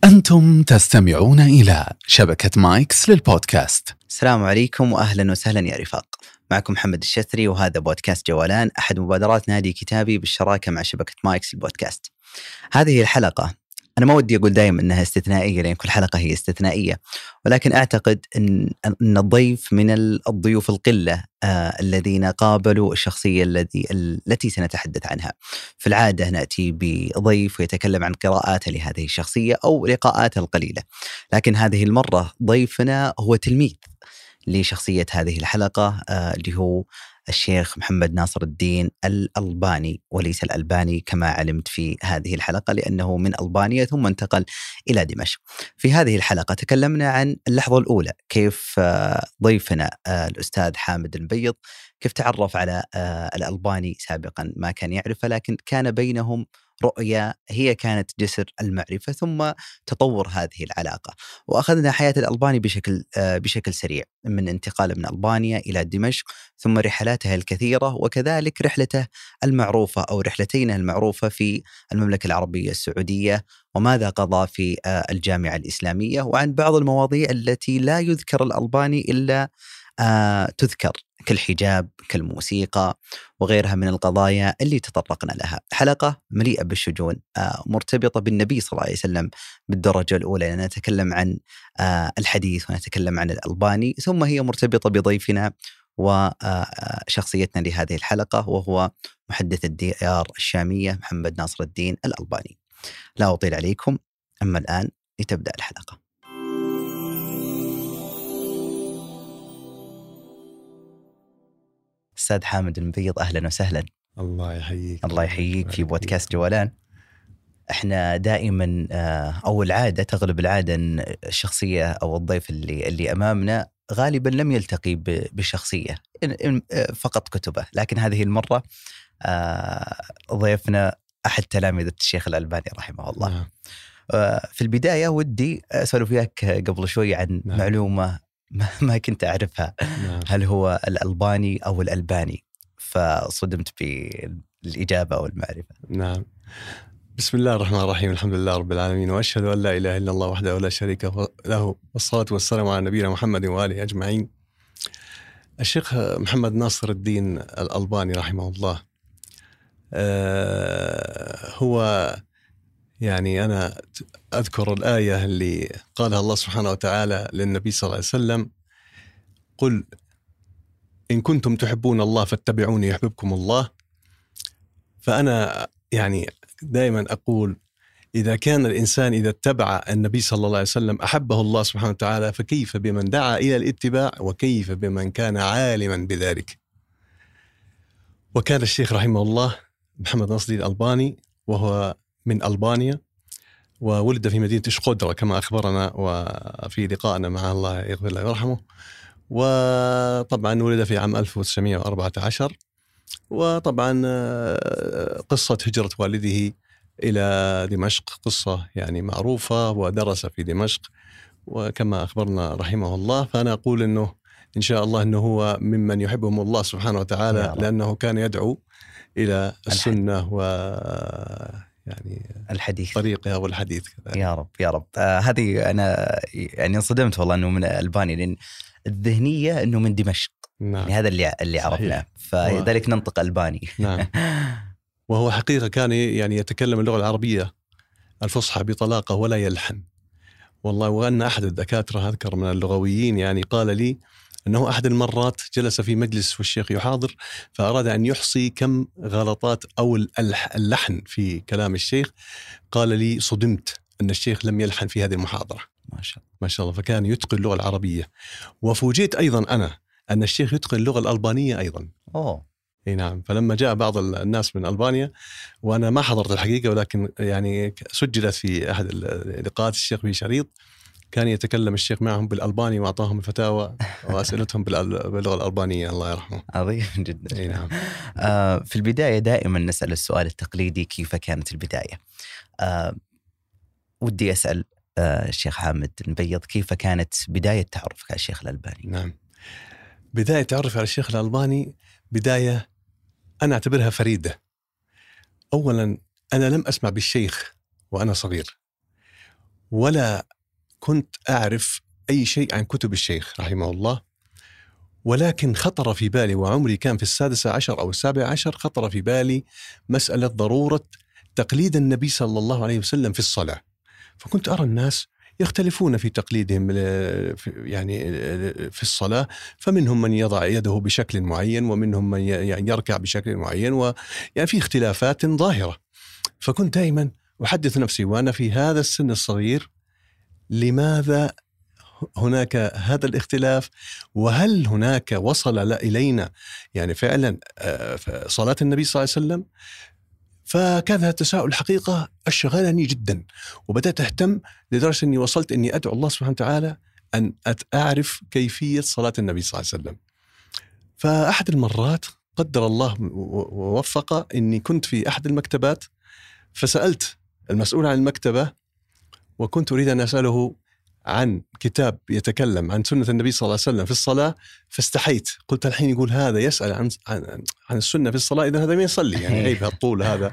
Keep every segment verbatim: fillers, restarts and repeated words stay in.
أنتم تستمعون إلى شبكة مايكس للبودكاست. السلام عليكم وأهلا وسهلا يا رفاق. معكم محمد الشثري وهذا بودكاست جولان، أحد مبادرات نادي كتابي بالشراكة مع شبكة مايكس للبودكاست. هذه الحلقة أنا ما ودي أقول دائما أنها استثنائية لأن كل حلقة هي استثنائية، ولكن أعتقد أن أن الضيف من الضيوف القلة آه الذين قابلوا الشخصية الذي التي سنتحدث عنها. في العادة نأتي بضيف ويتكلم عن قراءاته لهذه الشخصية أو لقاءاته القليلة، لكن هذه المرة ضيفنا هو تلميذ لشخصية هذه الحلقة آه اللي هو الشيخ محمد ناصر الدين الألباني، وليس الألباني كما علمت في هذه الحلقة لأنه من ألبانيا ثم انتقل إلى دمشق. في هذه الحلقة تكلمنا عن اللحظة الأولى، كيف ضيفنا الأستاذ حامد المبيض كيف تعرف على الألباني سابقا ما كان يعرفه، لكن كان بينهم رؤية هي كانت جسر المعرفة ثم تطور هذه العلاقة. وأخذنا حياة الألباني بشكل بشكل سريع من انتقاله من ألبانيا إلى دمشق ثم رحلاته الكثيرة وكذلك رحلته المعروفة أو رحلتين المعروفة في المملكة العربية السعودية وماذا قضى في الجامعة الإسلامية، وعن بعض المواضيع التي لا يذكر الألباني إلا آه تذكر كالحجاب كالموسيقى وغيرها من القضايا اللي تطرقنا لها. حلقة مليئة بالشجون آه مرتبطة بالنبي صلى الله عليه وسلم بالدرجة الأولى، نتكلم عن آه الحديث ونتكلم عن الألباني، ثم هي مرتبطة بضيفنا وشخصيتنا لهذه الحلقة وهو محدث الديار الشامية محمد ناصر الدين الألباني. لا أطيل عليكم، أما الآن لتبدأ الحلقة. أستاذ حامد المبيض أهلا وسهلا. الله يحييك. الله يحييك في بودكاست جولان. احنا دائما أو العادة تغلب العادة أن الشخصية أو الضيف اللي اللي أمامنا غالبا لم يلتقي بشخصية فقط كتبه، لكن هذه المرة ضيفنا أحد تلامذة الشيخ الألباني رحمه الله. نعم. في البداية ودي أسولف وياك قبل شوي عن نعم. معلومة ما كنت أعرفها. نعم. هل هو الألباني أو الألباني؟ فصدمت بالإجابة والمعرفة. نعم. بسم الله الرحمن الرحيم، الحمد لله رب العالمين، وأشهد أن لا إله إلا الله وحده لا شريك له، والصلاة والسلام على نبينا محمد وآله أجمعين. الشيخ محمد ناصر الدين الألباني رحمه الله آه هو يعني أنا أذكر الآية اللي قالها الله سبحانه وتعالى للنبي صلى الله عليه وسلم: قل إن كنتم تحبون الله فاتبعوني يحببكم الله. فأنا يعني دائما أقول إذا كان الإنسان إذا اتبع النبي صلى الله عليه وسلم أحبه الله سبحانه وتعالى، فكيف بمن دعا إلى الاتباع وكيف بمن كان عالما بذلك. وكان الشيخ رحمه الله محمد ناصر الدين الألباني وهو من ألبانيا، وولد في مدينة شقودرة كما أخبرنا وفي لقائنا مع الله يغفر له ويرحمه. وطبعا ولد في عام ألف وتسعمائة وأربعة عشر، وطبعا قصة هجرة والده إلى دمشق قصة يعني معروفة، ودرس في دمشق وكما أخبرنا رحمه الله. فأنا أقول أنه إن شاء الله أنه هو ممن يحبهم الله سبحانه وتعالى، لأنه كان يدعو إلى السنة و يعني الحديث طريقها والحديث كذلك. يا رب يا رب. آه هذه أنا يعني انصدمت والله أنه من الألباني، لأن الذهنية أنه من دمشق. نعم. يعني هذا اللي اللي عرفناه، فذلك ننطق ألباني. نعم. وهو حقيقة كان يعني يتكلم اللغة العربية الفصحى بطلاقة ولا يلحن والله. وأن أحد الدكاترة أذكر من اللغويين يعني قال لي أنه أحد المرات جلس في مجلس والشيخ يحاضر، فأراد أن يحصي كم غلطات أو اللحن في كلام الشيخ. قال لي صدمت أن الشيخ لم يلحن في هذه المحاضرة. ما شاء الله ما شاء الله. فكان يتقن اللغة العربية. وفوجئت أيضا أنا أن الشيخ يتقن اللغة الألبانية أيضا. أوه. اي نعم. فلما جاء بعض الناس من ألبانيا، وأنا ما حضرت الحقيقة ولكن يعني سجلت في أحد اللقاءات الشيخ في شريط، كان يتكلم الشيخ معهم بالألباني وأعطاهم الفتاوى وأسئلتهم باللغة الألبانية الله يرحمه. عظيم جدا. اي نعم. آه في البداية دائما نسأل السؤال التقليدي: كيف كانت البداية؟ آه ودي أسأل آه الشيخ حامد المبيض، كيف كانت بداية تعرفك على الشيخ الألباني؟ نعم. بداية تعرف على الشيخ الألباني بداية أنا أعتبرها فريدة. أولا أنا لم أسمع بالشيخ وأنا صغير، ولا كنت أعرف أي شيء عن كتب الشيخ رحمه الله، ولكن خطر في بالي، وعمري كان في السادسة عشر أو السابع عشر، خطر في بالي مسألة ضرورة تقليد النبي صلى الله عليه وسلم في الصلاة. فكنت أرى الناس يختلفون في تقليدهم يعني في الصلاة، فمنهم من يضع يده بشكل معين، ومنهم من يركع بشكل معين، ويعني في اختلافات ظاهرة. فكنت دائما أحدث نفسي وأنا في هذا السن الصغير، لماذا هناك هذا الاختلاف؟ وهل هناك وصل إلينا يعني فعلا صلاة النبي صلى الله عليه وسلم؟ فكان هذا التساؤل الحقيقة أشغلني جدا، وبدأت أهتم لدرجة أني وصلت أني أدعو الله سبحانه وتعالى أن أعرف كيفية صلاة النبي صلى الله عليه وسلم. فأحد المرات قدر الله ووفق أني كنت في أحد المكتبات، فسألت المسؤول عن المكتبة، وكنت أريد أن أسأله عن كتاب يتكلم عن سنة النبي صلى الله عليه وسلم في الصلاة، فاستحيت. قلت الحين يقول هذا يسأل عن عن, عن السنة في الصلاة، إذا هذا ما يصلي يعني عيب هالطول هذا.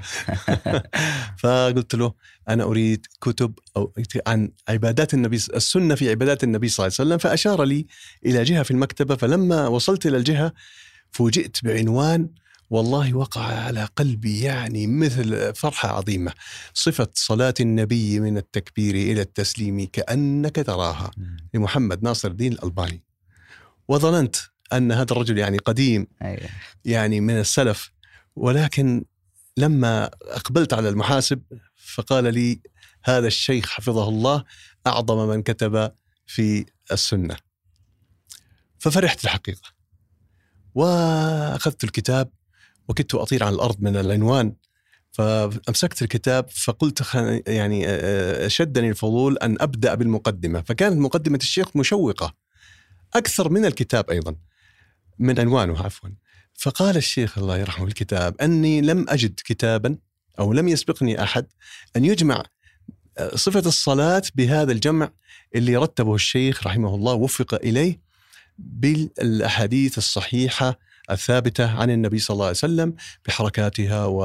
فقلت له أنا أريد كتب أو عن عبادات النبي، السنة في عبادات النبي صلى الله عليه وسلم. فأشار لي إلى جهة في المكتبة، فلما وصلت إلى الجهة فوجئت بعنوان والله وقع على قلبي يعني مثل فرحة عظيمة: صفة صلاة النبي من التكبير إلى التسليم كأنك تراها، لمحمد ناصر الدين الألباني. وظننت أن هذا الرجل يعني قديم يعني من السلف، ولكن لما أقبلت على المحاسب فقال لي هذا الشيخ حفظه الله أعظم من كتب في السنة. ففرحت الحقيقة، وأخذت الكتاب وكنت أطير على الأرض من العنوان، فأمسكت الكتاب فقلت يعني شدني الفضول أن أبدأ بالمقدمة. فكانت مقدمة الشيخ مشوقة أكثر من الكتاب أيضا، من عنوانه عفوا. فقال الشيخ الله يرحمه الكتاب أني لم أجد كتابا أو لم يسبقني أحد أن يجمع صفة الصلاة بهذا الجمع اللي رتبه الشيخ رحمه الله وفق إليه بالأحاديث الصحيحة الثابتة عن النبي صلى الله عليه وسلم، بحركاتها و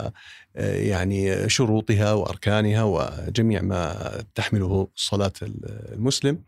يعني شروطها وأركانها وجميع ما تحمله صلاة المسلم.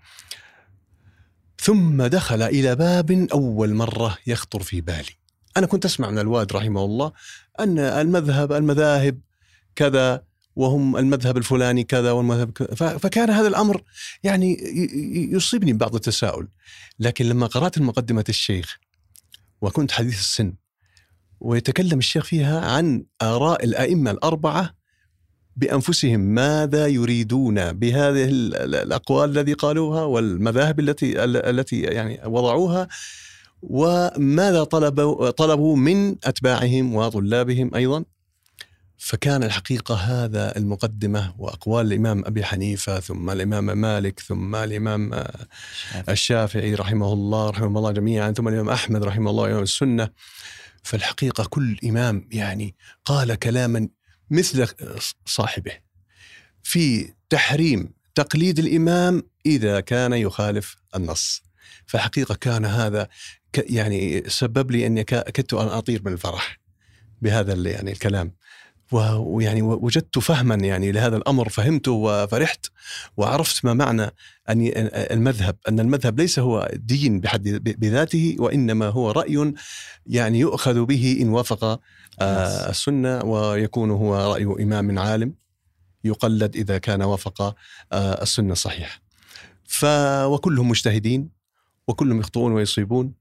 ثم دخل إلى باب أول مرة يخطر في بالي. أنا كنت أسمع من الوالد رحمه الله أن المذهب المذاهب كذا، وهم المذهب الفلاني كذا والمذهب كذا، فكان هذا الأمر يعني يصيبني ببعض التساؤل. لكن لما قرأت المقدمة الشيخ وكنت حديث السن، ويتكلم الشيخ فيها عن آراء الأئمة الأربعة بأنفسهم، ماذا يريدون بهذه الأقوال التي قالوها والمذاهب التي التي يعني وضعوها، وماذا طلبوا طلبوا من أتباعهم وطلابهم أيضا. فكان الحقيقة هذا المقدمة وأقوال الإمام أبي حنيفة، ثم الإمام مالك، ثم الإمام الشافعي رحمه الله رحمه الله جميعا، ثم الإمام أحمد رحمه الله إمام السنة. فالحقيقة كل إمام يعني قال كلاما مثل صاحبه في تحريم تقليد الإمام إذا كان يخالف النص. فالحقيقة كان هذا يعني سبب لي أني كدت أن أطير من الفرح بهذا يعني الكلام، ويعني وجدت فهما يعني لهذا الأمر، فهمته وفرحت وعرفت ما معنى أن المذهب أن المذهب ليس هو دين بحد بذاته، وإنما هو رأي يعني يؤخذ به إن وافق السنة، ويكون هو رأي إمام عالم يقلد إذا كان وافق السنة صحيح. ف وكلهم مجتهدين وكلهم يخطئون ويصيبون.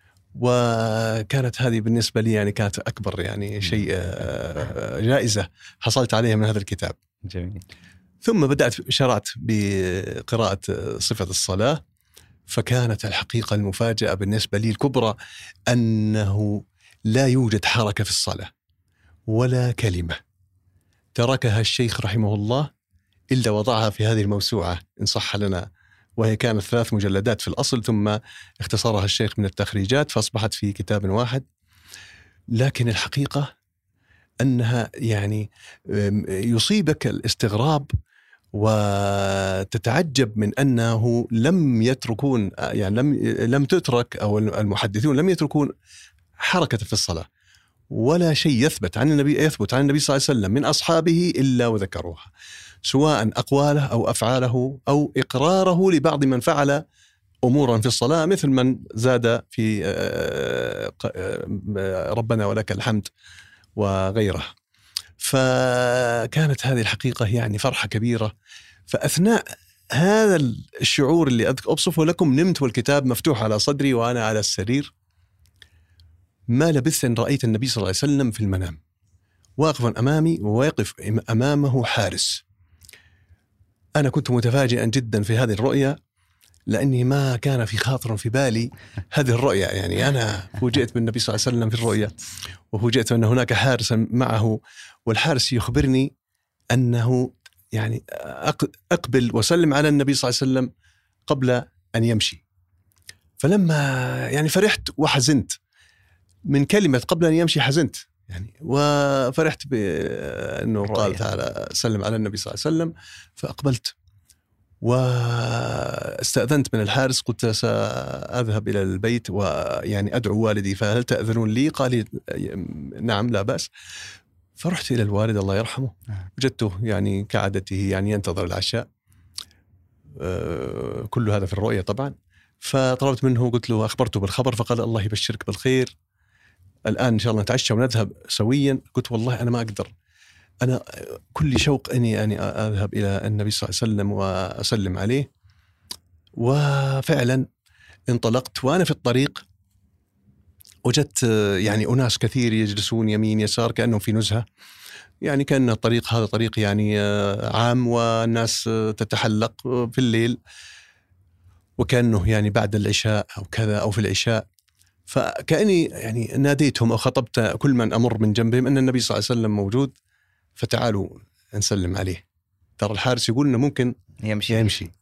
وكانت هذه بالنسبة لي يعني كانت أكبر يعني شيء جائزة حصلت عليها من هذا الكتاب. جميل. ثم بدأت شرعت بقراءة صفة الصلاة، فكانت الحقيقة المفاجأة بالنسبة لي الكبرى أنه لا يوجد حركة في الصلاة ولا كلمة تركها الشيخ رحمه الله إلا وضعها في هذه الموسوعة إن صح لنا، وهي كانت ثلاث مجلدات في الأصل، ثم اختصرها الشيخ من التخريجات فأصبحت في كتاب واحد. لكن الحقيقة أنها يعني يصيبك الاستغراب وتتعجب من أنه لم يتركون يعني لم لم تترك أو المحدثون لم يتركون حركة في الصلاة، ولا شيء يثبت عن النبي يثبت عن النبي صلى الله عليه وسلم من أصحابه إلا وذكروها، سواء أقواله أو أفعاله أو إقراره لبعض من فعل أمورا في الصلاة، مثل من زاد في ربنا ولك الحمد وغيره. فكانت هذه الحقيقة يعني فرحة كبيرة. فأثناء هذا الشعور اللي أوصفه لكم نمت والكتاب مفتوح على صدري وأنا على السرير. ما لبثت أن رأيت النبي صلى الله عليه وسلم في المنام واقفا أمامي وواقف أمامه حارس. أنا كنت متفاجئا جدا في هذه الرؤية، لأني ما كان في خاطر في بالي هذه الرؤية. يعني أنا فوجئت بالنبي صلى الله عليه وسلم في الرؤية، وفوجئت أن هناك حارسا معه، والحارس يخبرني أنه يعني أقبل وسلم على النبي صلى الله عليه وسلم قبل أن يمشي. فلما يعني فرحت وحزنت من كلمة قبل أن يمشي، حزنت يعني، وفرحت بأنه قال تعالى سلم على النبي صلى الله عليه وسلم. فأقبلت واستأذنت من الحارس، قلت سأذهب إلى البيت ويعني أدعو والدي، فهل تأذنون لي؟ قال لي نعم لا بأس. فرحت إلى الوالد الله يرحمه، وجدته يعني كعادته يعني ينتظر العشاء، كل هذا في الرؤية طبعا. فطلبت منه، قلت له أخبرته بالخبر، فقال الله يبشرك بالخير، الآن إن شاء الله نتعشى ونذهب سويا. قلت والله أنا ما أقدر، أنا كل شوق أني أني أذهب إلى النبي صلى الله عليه وسلم وأسلم عليه. وفعلا انطلقت، وأنا في الطريق وجدت يعني أناس كثير يجلسون يمين يسار كأنهم في نزهة، يعني كأن الطريق هذا طريق يعني عام، والناس تتحلق في الليل، وكأنه يعني بعد العشاء أو كذا أو في العشاء. فكأني يعني ناديتهم أو خطبت كل من أمر من جنبهم أن النبي صلى الله عليه وسلم موجود، فتعالوا نسلم عليه، ترى الحارس يقول إنه ممكن يمشي, يمشي.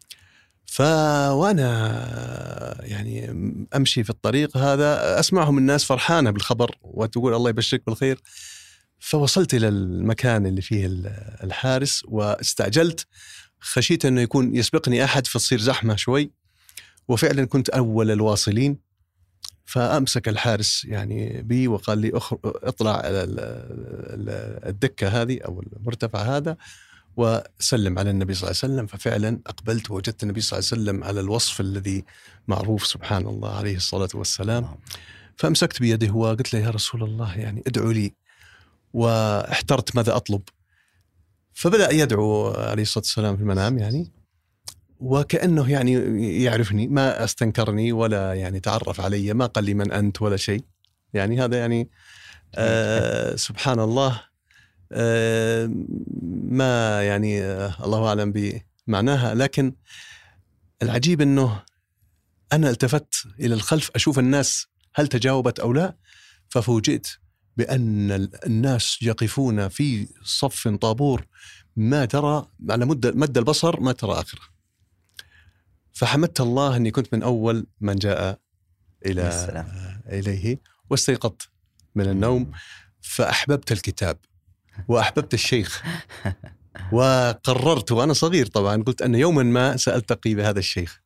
فوانا يعني أمشي في الطريق هذا أسمعهم الناس فرحانة بالخبر وتقول الله يبشرك بالخير. فوصلت إلى المكان اللي فيه الحارس واستعجلت، خشيت أنه يكون يسبقني أحد فتصير زحمة شوي، وفعلا كنت أول الواصلين. فأمسك الحارس يعني بي وقال لي اطلع على الدكة هذه أو المرتفع هذا وسلم على النبي صلى الله عليه وسلم. ففعلا أقبلت ووجدت النبي صلى الله عليه وسلم على الوصف الذي معروف سبحان الله عليه الصلاة والسلام. فأمسكت بيده وقلت له يا رسول الله يعني ادعو لي، واحترت ماذا أطلب. فبدأ يدعو عليه الصلاة والسلام في المنام يعني، وكأنه يعني يعرفني، ما استنكرني ولا يعني تعرف علي، ما قال لي من أنت ولا شيء يعني. هذا يعني آه سبحان الله، آه ما يعني آه الله أعلم بمعناها. لكن العجيب أنه أنا التفت إلى الخلف أشوف الناس هل تجاوبت أو لا، ففوجئت بأن الناس يقفون في صف طابور ما ترى على مدة مد البصر ما ترى آخره. فحمدت الله أني كنت من أول من جاء إلى إليه، واستيقظت من النوم فأحببت الكتاب وأحببت الشيخ، وقررت وأنا صغير طبعا قلت أن يوما ما سألتقي بهذا الشيخ.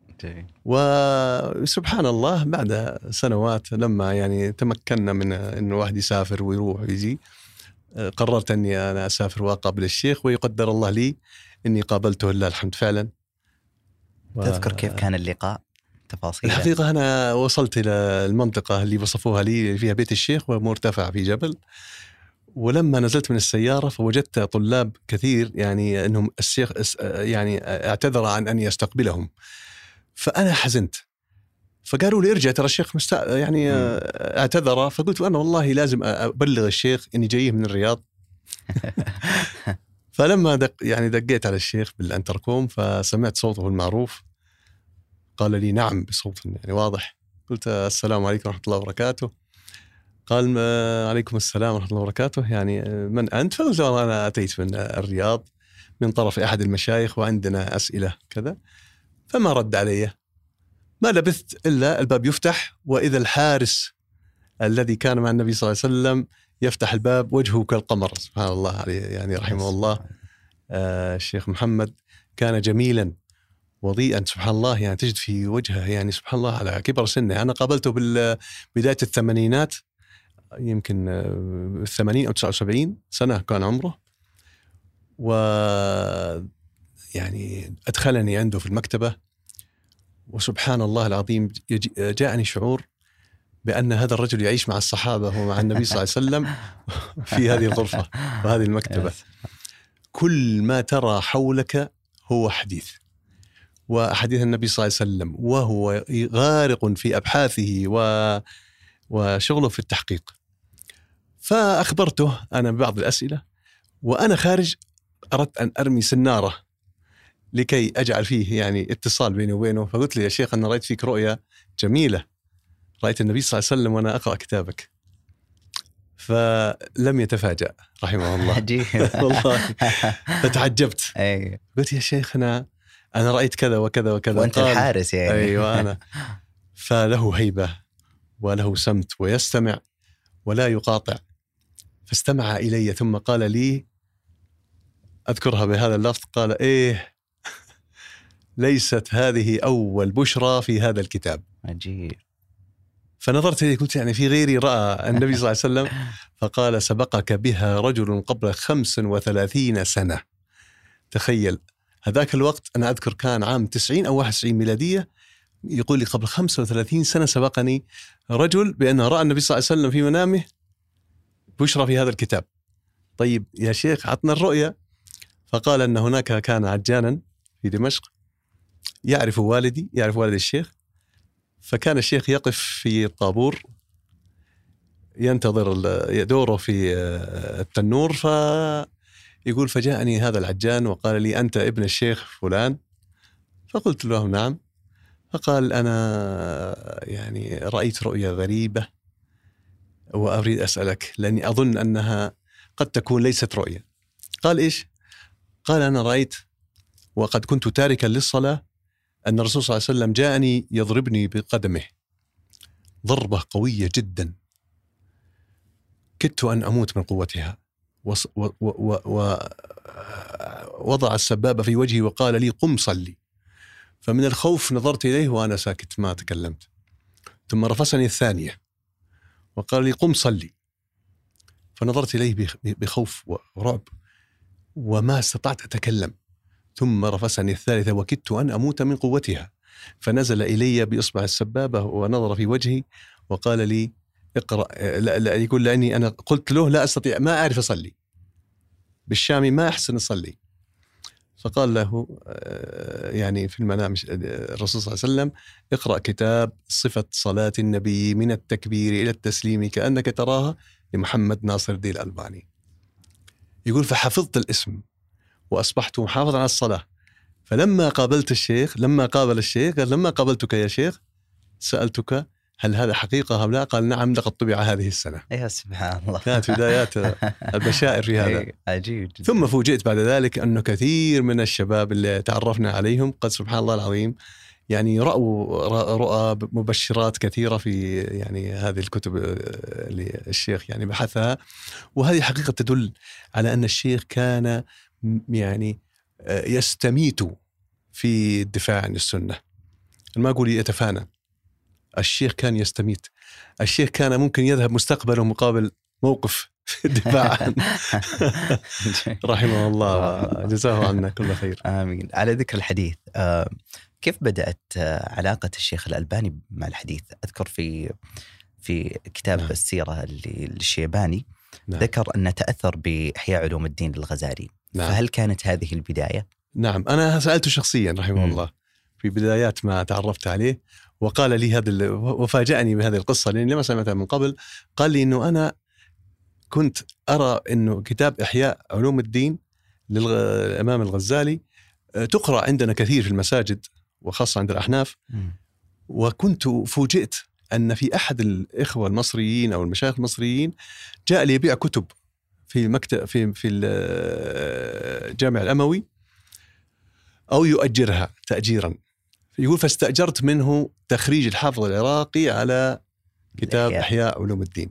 وسبحان الله بعد سنوات لما يعني تمكنا من أن واحد يسافر ويروح ويجي، قررت أني أنا أسافر وأقابل الشيخ، ويقدر الله لي أني قابلته لله الحمد فعلا. تذكر كيف كان اللقاء؟ تفاصيل. الحقيقة أنا وصلت إلى المنطقة اللي وصفوها لي فيها بيت الشيخ ومرتفع في جبل، ولما نزلت من السيارة فوجدت طلاب كثير يعني أنهم الشيخ يعني اعتذر عن أن يستقبلهم، فأنا حزنت. فقالوا لي ارجع ترى الشيخ مستع... يعني اعتذر. فقلت أنا والله لازم أبلغ الشيخ إني جايه من الرياض. فلما دق يعني دقيت على الشيخ بالانتركوم فسمعت صوته المعروف، قال لي نعم بصوت يعني واضح. قلت السلام عليكم ورحمة الله وبركاته. قال عليكم السلام ورحمة الله وبركاته، يعني من أنت؟ فقلت أنا أتيت من الرياض من طرف أحد المشايخ وعندنا أسئلة كذا. فما رد علي. ما لبثت إلا الباب يفتح، وإذا الحارس الذي كان مع النبي صلى الله عليه وسلم يفتح الباب وجهه كالقمر سبحان الله عليه يعني رحمه الله. آه الشيخ محمد كان جميلا وضيئا سبحان الله، يعني تجد في وجهه يعني سبحان الله على كبر سنه. أنا قابلته بالبداية الثمانينات يمكن ثمانين أو تسعة وسبعين سنة كان عمره، و يعني أدخلني عنده في المكتبة، وسبحان الله العظيم جاءني شعور بأن هذا الرجل يعيش مع الصحابة ومع النبي صلى الله عليه وسلم في هذه الغرفة وهذه المكتبة. كل ما ترى حولك هو حديث، وحديث النبي صلى الله عليه وسلم، وهو غارق في أبحاثه و... وشغله في التحقيق. فأخبرته أنا ببعض الأسئلة، وأنا خارج أردت أن أرمي سنارة لكي أجعل فيه يعني اتصال بيني وبينه. فقلت له يا شيخ أنا رأيت فيك رؤية جميلة، رأيت النبي صلى الله عليه وسلم وأنا أقرأ كتابك. فلم يتفاجأ رحمه الله. والله فتعجبت. قلت يا شيخنا أنا رأيت كذا وكذا وكذا. وأنت الحارس يعني. أيوة أنا. فله هيبة وله سمت ويستمع ولا يقاطع. فاستمع إلي ثم قال لي، أذكرها بهذا اللفظ، قال إيه ليست هذه أول بشرى في هذا الكتاب. عجيب. فنظرت إليه قلت يعني في غيري رأى النبي صلى الله عليه وسلم؟ فقال سبقك بها رجل قبل خمس وثلاثين سنة. تخيل هذاك الوقت، أنا أذكر كان عام تسعين أو واحد وتسعين ميلادية، يقول لي قبل خمسة وثلاثين سنة سبقني رجل بأنه رأى النبي صلى الله عليه وسلم في منامه بشرى في هذا الكتاب. طيب يا شيخ عطنا الرؤية. فقال أن هناك كان عجانا في دمشق يعرف والدي، يعرف والد الشيخ، فكان الشيخ يقف في الطابور ينتظر دوره في التنور، فيقول فجاءني هذا العجان وقال لي أنت ابن الشيخ فلان؟ فقلت له نعم. فقال أنا يعني رأيت رؤيا غريبة وأريد أسألك، لأني أظن أنها قد تكون ليست رؤيا. قال إيش؟ قال أنا رأيت وقد كنت تاركا للصلاة أن الرسول صلى الله عليه وسلم جاءني يضربني بقدمه ضربة قوية جدا، كدت أن أموت من قوتها، ووضع السبابة في وجهي وقال لي قم صلي. فمن الخوف نظرت إليه وأنا ساكت ما تكلمت. ثم رفسني الثانية وقال لي قم صلي، فنظرت إليه بخوف ورعب وما استطعت أتكلم. ثم رفسني الثالثة وكدت أن أموت من قوتها، فنزل إلي بإصبع السبابة ونظر في وجهي وقال لي اقرأ. لا لا يقول لأني أنا قلت له لا أستطيع، ما أعرف أصلي بالشامي، ما أحسن أصلي. فقال له يعني في المنام الرسول صلى الله عليه وسلم اقرأ كتاب صفة صلاة النبي من التكبير إلى التسليم كأنك تراها لمحمد ناصر الدين الألباني. يقول فحفظت الاسم وأصبحت محافظا على الصلاة. فلما قابلت الشيخ لما قابل الشيخ قال لما قابلتك يا شيخ سألتك هل هذا حقيقة أم لا؟ قال نعم لقد طبع هذه السنة. يا سبحان الله. كانت بدايات البشائر في هذا. عجيب جدا. ثم فوجئت بعد ذلك أنه كثير من الشباب اللي تعرفنا عليهم قد سبحان الله العظيم يعني رأوا رؤى مبشرات كثيرة في يعني هذه الكتب اللي الشيخ يعني بحثها. وهذه حقيقة تدل على أن الشيخ كان يعني يستميت في الدفاع عن السنة. ما أقول يتفانى، الشيخ كان يستميت. الشيخ كان ممكن يذهب مستقبله مقابل موقف في الدفاع عنه. رحمه الله جزاه عنا كل خير. آمين. على ذكر الحديث، كيف بدأت علاقة الشيخ الألباني مع الحديث؟ أذكر في في كتاب نعم. السيرة اللي الشيباني نعم. ذكر أنه تأثر بإحياء علوم الدين للغزالي. نعم. فهل كانت هذه البداية؟ نعم، أنا سألته شخصيا رحمه م. الله في بدايات ما تعرفت عليه، وقال لي هذا وفاجأني بهذه القصة لأني لما سمعتها من قبل. قال لي إنه أنا كنت أرى إنه كتاب إحياء علوم الدين للإمام الغزالي تقرأ عندنا كثير في المساجد وخاصة عند الأحناف، م. وكنت فوجئت أن في أحد الإخوة المصريين أو المشايخ المصريين جاء لي يبيع كتب في مكتب في في الجامع الأموي أو يؤجرها تأجيرا. يقول فاستأجرت منه تخريج الحافظ العراقي على كتاب إحياء علوم الدين.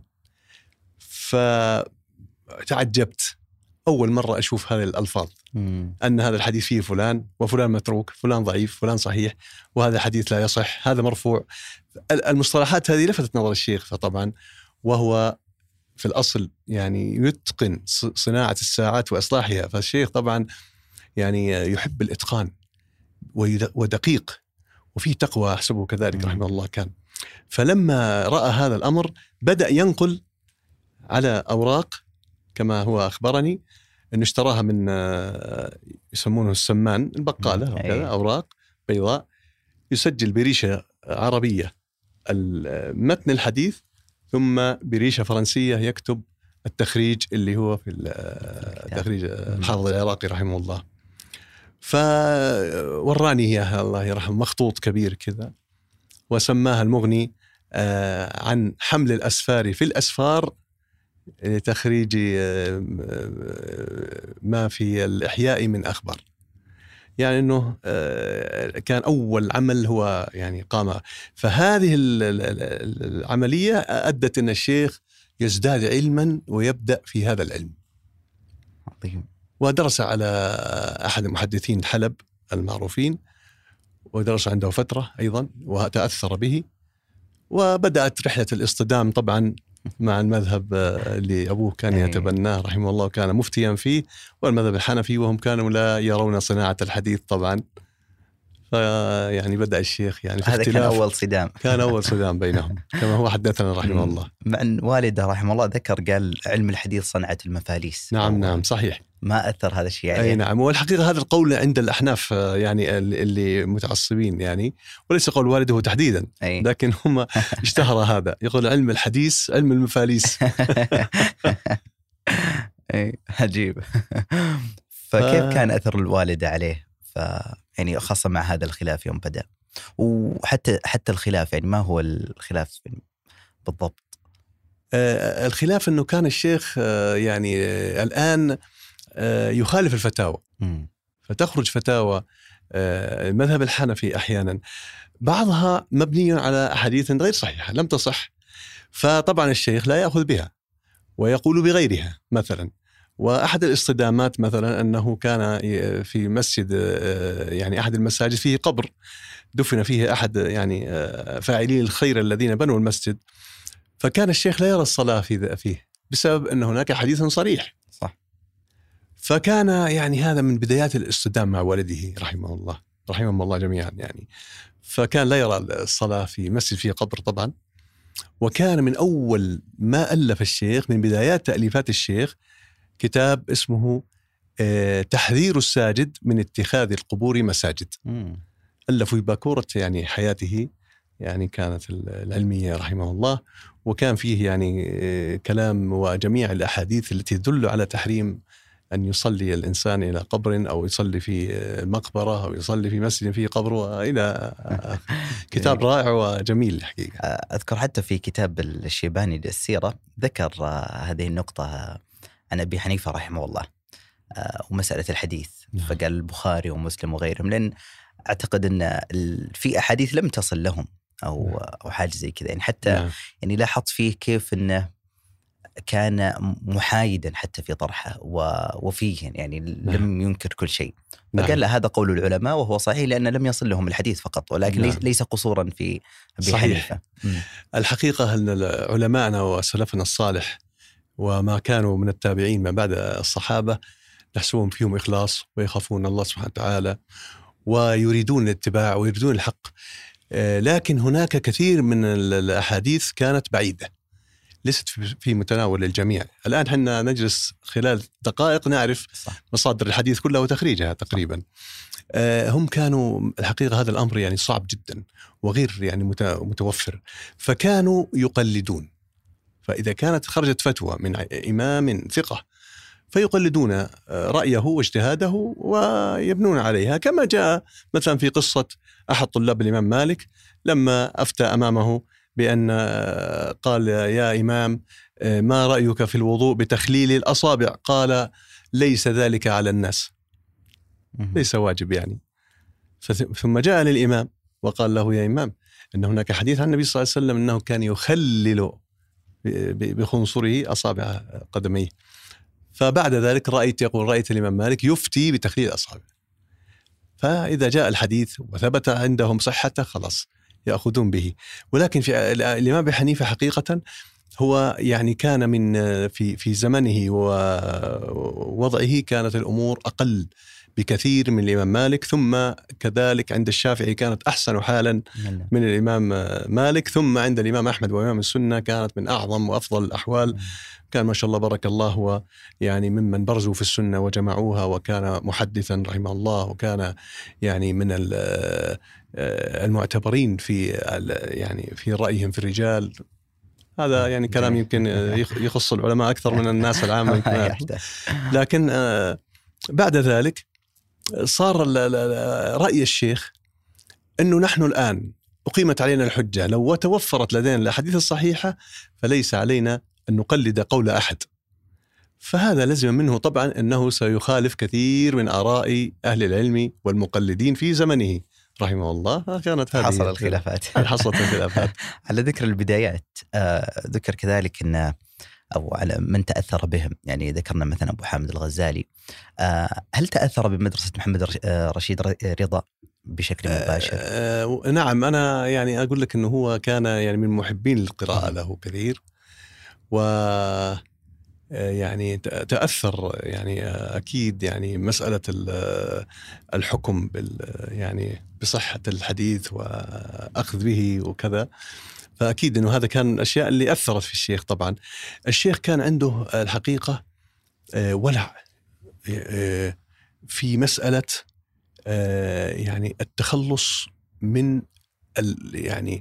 فتعجبت أول مرة أشوف هذه الألفاظ، مم. أن هذا الحديث فيه فلان وفلان متروك، فلان ضعيف، فلان صحيح، وهذا حديث لا يصح، هذا مرفوع. المصطلحات هذه لفتت نظر الشيخ فطبعا، وهو في الأصل يعني يتقن صناعة الساعات وإصلاحها. فالشيخ طبعا يعني يحب الإتقان ودقيق وفيه تقوى أحسبه كذلك رحمه الله كان. فلما رأى هذا الأمر بدأ ينقل على أوراق كما هو أخبرني أنه اشتراها من يسمونه السمان البقالة وكذا، أوراق بيضاء يسجل بريشة عربية المتن الحديث ثم بريشة فرنسية يكتب التخريج اللي هو في التخريج الحافظ العراقي رحمه الله. فوراني إياها الله يرحمه مخطوط كبير كذا وسماها المغني عن حمل الأسفار في الأسفار لتخريج ما في الإحياء من أخبار. يعني أنه كان أول عمل هو يعني قام. فهذه العملية أدت أن الشيخ يزداد علما ويبدأ في هذا العلم. عظيم. ودرس على أحد محدثين حلب المعروفين، ودرس عنده فترة أيضا وتأثر به، وبدأت رحلة الاصطدام طبعا مع المذهب اللي أبوه كان يتبناه رحمه الله وكان مفتيا فيه، والمذهب الحنفي، وهم كانوا لا يرون صناعة الحديث طبعا. فيعني بدأ الشيخ يعني في هذا كان أول صدام كان أول صدام بينهم كما هو حدثنا رحمه الله. مع أن والده رحمه الله ذكر قال علم الحديث صنعة المفاليس. نعم نعم صحيح. ما أثر هذا الشيء عليه. أي نعم. والحقيقة هذا القول عند الأحناف يعني اللي متعصبين يعني، وليس قول والده تحديدا أي. لكن هم اشتهر هذا، يقول علم الحديث علم المفاليس. أي عجيب. فكيف كان أثر الوالدة عليه؟ ف يعني خاصة مع هذا الخلاف يوم بدأ، وحتى حتى الخلاف يعني ما هو الخلاف بالضبط؟ آه الخلاف أنه كان الشيخ آه يعني آه الآن آه يخالف الفتاوى. م. فتخرج فتاوى آه المذهب الحنفي أحيانا بعضها مبني على أحاديث غير صحيحة لم تصح، فطبعا الشيخ لا يأخذ بها ويقول بغيرها. مثلا وأحد الاصطدامات مثلا أنه كان في مسجد يعني أحد المساجد فيه قبر دفن فيه أحد يعني فاعلي الخير الذين بنوا المسجد، فكان الشيخ لا يرى الصلاة فيه بسبب أن هناك حديث صريح. صح. فكان يعني هذا من بدايات الاصطدام مع والده رحمه الله رحمه الله جميعا يعني. فكان لا يرى الصلاة في مسجد فيه قبر طبعا. وكان من أول ما ألف الشيخ من بدايات تأليفات الشيخ كتاب اسمه تحذير الساجد من اتخاذ القبور مساجد. مم. ألف في باكورة يعني حياته يعني كانت العلمية رحمه الله، وكان فيه يعني كلام وجميع الأحاديث التي تدل على تحريم أن يصلي الإنسان إلى قبر أو يصلي في مقبرة أو يصلي في مسجد فيه قبر وإلى كتاب رائع وجميل الحقيقة. أذكر حتى في كتاب الشيباني للسيرة ذكر هذه النقطة عن أبي حنيفة رحمه الله ومسألة الحديث. نعم. فقال البخاري ومسلم وغيرهم، لأن أعتقد أن في أحاديث لم تصل لهم أو نعم. أو حاجة زي كذا يعني. حتى نعم. يعني لاحظت فيه كيف أنه كان محايدا حتى في طرحه وفيه يعني نعم. لم ينكر كل شيء. فقال نعم. له هذا قول العلماء وهو صحيح، لأن لم يصل لهم الحديث فقط، ولكن نعم. ليس قصورا في أبي حنيفة. الحقيقة أن علماءنا وسلفنا الصالح وما كانوا من التابعين ما بعد الصحابة نحسبهم فيهم إخلاص ويخافون الله سبحانه وتعالى ويريدون الاتباع ويريدون الحق. لكن هناك كثير من الأحاديث كانت بعيدة ليست في متناول الجميع. الآن حنا نجلس خلال دقائق نعرف صح. مصادر الحديث كلها وتخريجها تقريبا. هم كانوا الحقيقة هذا الأمر يعني صعب جدا وغير يعني متوفر، فكانوا يقلدون. فإذا كانت خرجت فتوى من إمام ثقة فيقلدون رأيه واجتهاده ويبنون عليها، كما جاء مثلا في قصة أحد طلاب الإمام مالك لما أفتى أمامه بأن قال يا إمام ما رأيك في الوضوء بتخليل الأصابع؟ قال ليس ذلك على الناس، ليس واجب يعني. ثم جاء للإمام وقال له يا إمام إن هناك حديث عن النبي صلى الله عليه وسلم أنه كان يخلل بخنصره أصابع قدميه. فبعد ذلك رأيت يقول رأيت الإمام مالك يفتي بتخليل الأصابع. فإذا جاء الحديث وثبت عندهم صحته خلاص يأخذون به. ولكن في الإمام أبي حنيفة حقيقة هو يعني كان من في في زمنه ووضعه كانت الأمور أقل بكثير من الإمام مالك، ثم كذلك عند الشافعي كانت أحسن حالا من الإمام مالك، ثم عند الإمام أحمد وإمام السنة كانت من أعظم وأفضل الأحوال. كان ما شاء الله بارك الله هو يعني ممن برزوا في السنة وجمعوها، وكان محدثا رحمه الله، وكان يعني من المعتبرين في يعني في رأيهم في الرجال. هذا يعني كلام يمكن يخص العلماء أكثر من الناس العامة. لكن بعد ذلك صار رأي الشيخ أنه نحن الآن أقيمت علينا الحجة، لو توفرت لدينا الأحاديث الصحيحة فليس علينا أن نقلد قول أحد. فهذا لزم منه طبعا أنه سيخالف كثير من آراء أهل العلم والمقلدين في زمنه رحمه الله. كانت هذه حصل الخلافات حصلت الخلافات. على ذكر البدايات، آه ذكر كذلك أن أو على من تأثر بهم، يعني ذكرنا مثلا أبو حامد الغزالي، آه هل تأثر بمدرسة محمد رشيد رضا بشكل مباشر؟ آه آه نعم، أنا يعني أقول لك أنه هو كان يعني من محبين القراءة له كثير، و يعني تأثر يعني أكيد يعني مسألة الحكم بال يعني بصحة الحديث وأخذ به وكذا، فأكيد أنه هذا كان الأشياء اللي أثرت في الشيخ. طبعا الشيخ كان عنده الحقيقة ولع في مسألة يعني التخلص من يعني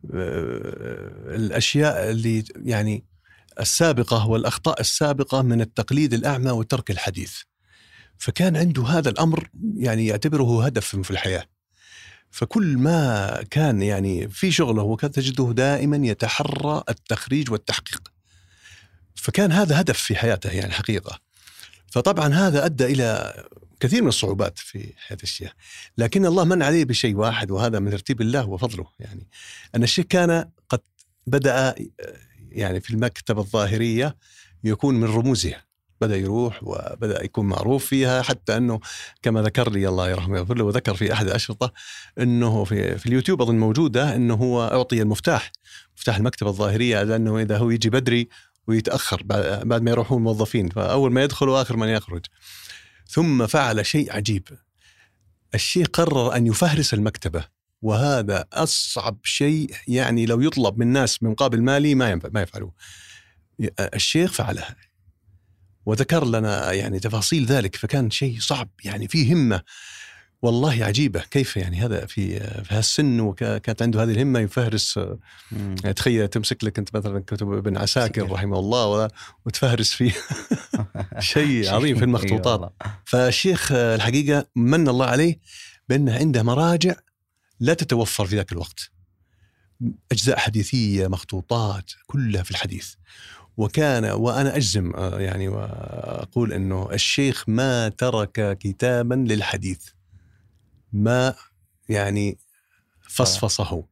الأشياء اللي يعني السابقة والأخطاء السابقة من التقليد الأعمى وترك الحديث. فكان عنده هذا الأمر يعني يعتبره هدف في الحياة. فكل ما كان يعني في شغله وكان تجده دائما يتحرى التخريج والتحقيق، فكان هذا هدف في حياته يعني حقيقة. فطبعا هذا أدى إلى كثير من الصعوبات في حياة الشيخ، لكن الله من عليه بشيء واحد، وهذا من ترتيب الله وفضله، يعني أن الشيخ كان قد بدأ يعني في المكتبة الظاهرية يكون من رموزها، بدأ يروح وبدأ يكون معروف فيها، حتى أنه كما ذكر لي الله يرحمه ويغفر له، وذكر في أحد الأشرطة أنه في, في اليوتيوب أظن موجودة، أنه هو أعطي المفتاح مفتاح المكتبة الظاهرية، لأنه إذا هو يجي بدري ويتأخر بعد ما يروحون الموظفين، فأول ما يدخل وآخر من يخرج. ثم فعل شيء عجيب، الشيخ قرر أن يفهرس المكتبة، وهذا أصعب شيء، يعني لو يطلب من الناس من مقابل مالي ما ما يفعلوه. الشيخ فعلها وذكر لنا يعني تفاصيل ذلك، فكان شيء صعب يعني فيه همة والله عجيبة. كيف يعني هذا في في هالسن وكانت عنده هذه الهمة يفهرس؟ يعني تخيل تمسك لك أنت مثلا كتب ابن عساكر رحمه الله وتفهرس فيه شيء عظيم في المخطوطات. فالشيخ الحقيقة من الله عليه بأنه عنده مراجع لا تتوفر في ذاك الوقت، أجزاء حديثية مخطوطات كلها في الحديث. وكان وأنا أجزم يعني وأقول أنه الشيخ ما ترك كتابا للحديث ما يعني فصفصه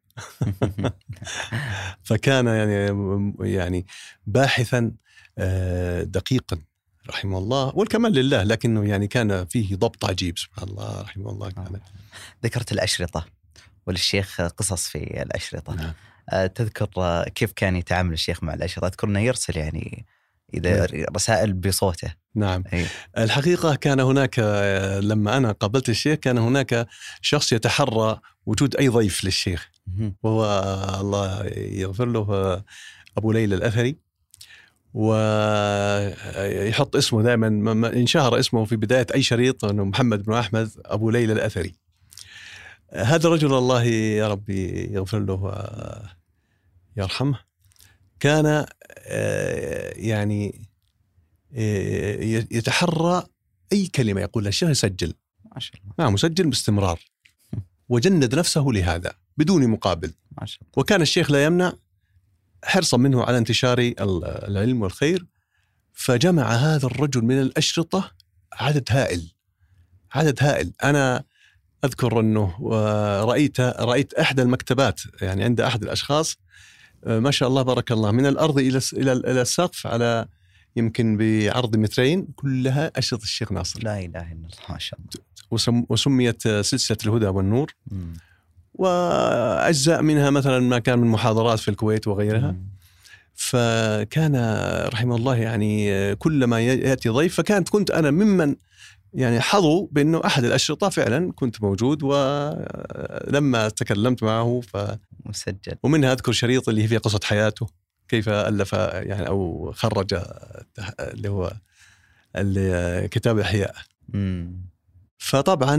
فكان يعني يعني باحثا دقيقا رحمه الله، والكمال لله، لكنه يعني كان فيه ضبط عجيب سبحان الله رحمه الله. كان ذكرت الأشرطة وللشيخ قصص في الأشرطة. نعم. تذكر كيف كان يتعامل الشيخ مع الأشرطة؟ أذكر أنه يرسل يعني إذا رسائل بصوته. نعم. أيه. الحقيقة كان هناك لما أنا قابلت الشيخ كان هناك شخص يتحرى وجود أي ضيف للشيخ، وهو الله يغفر له أبو ليلى الأثري، ويحط اسمه دائما انشهر اسمه في بداية أي شريط أنه محمد بن أحمد أبو ليلى الأثري. هذا الرجل الله يا ربي يغفر له يرحمه كان يعني يتحرى أي كلمة يقولها الشيخ يسجل، ما شاء الله. نعم، مسجل باستمرار، وجند نفسه لهذا بدون مقابل. ما شاء الله. وكان الشيخ لا يمنع حرصا منه على انتشار العلم والخير، فجمع هذا الرجل من الأشرطة عدد هائل عدد هائل. أنا أذكر أنه رأيت رأيت أحد المكتبات يعني عند أحد الأشخاص ما شاء الله بارك الله من الأرض إلى إلى إلى السقف على يمكن بعرض مترين كلها أشرطة الشيخ ناصر. لا إله إلا الله ما شاء الله. وسم وسميت سلسلة الهدى والنور. م. وأجزاء منها مثلا ما كان من محاضرات في الكويت وغيرها. م. فكان رحمه الله يعني كلما يأتي ضيف، فكانت كنت أنا ممن يعني حظوا بأنه أحد الأشرطة فعلا كنت موجود، ولما تكلمت معه ف مسجل. ومنها أذكر شريط اللي هي فيه قصة حياته، كيف ألف يعني أو خرج اللي هو كتاب الإحياء. فطبعا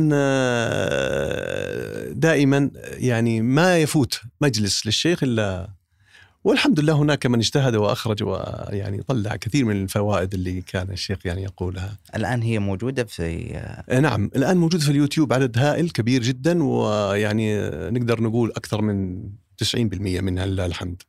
دائما يعني ما يفوت مجلس للشيخ إلا والحمد لله هناك من اجتهد وأخرج ويعني طلع كثير من الفوائد اللي كان الشيخ يعني يقولها. الآن هي موجودة في نعم الآن موجود في اليوتيوب عدد هائل كبير جدا، ويعني نقدر نقول أكثر من تسعين بالمئة منها لله الحمد.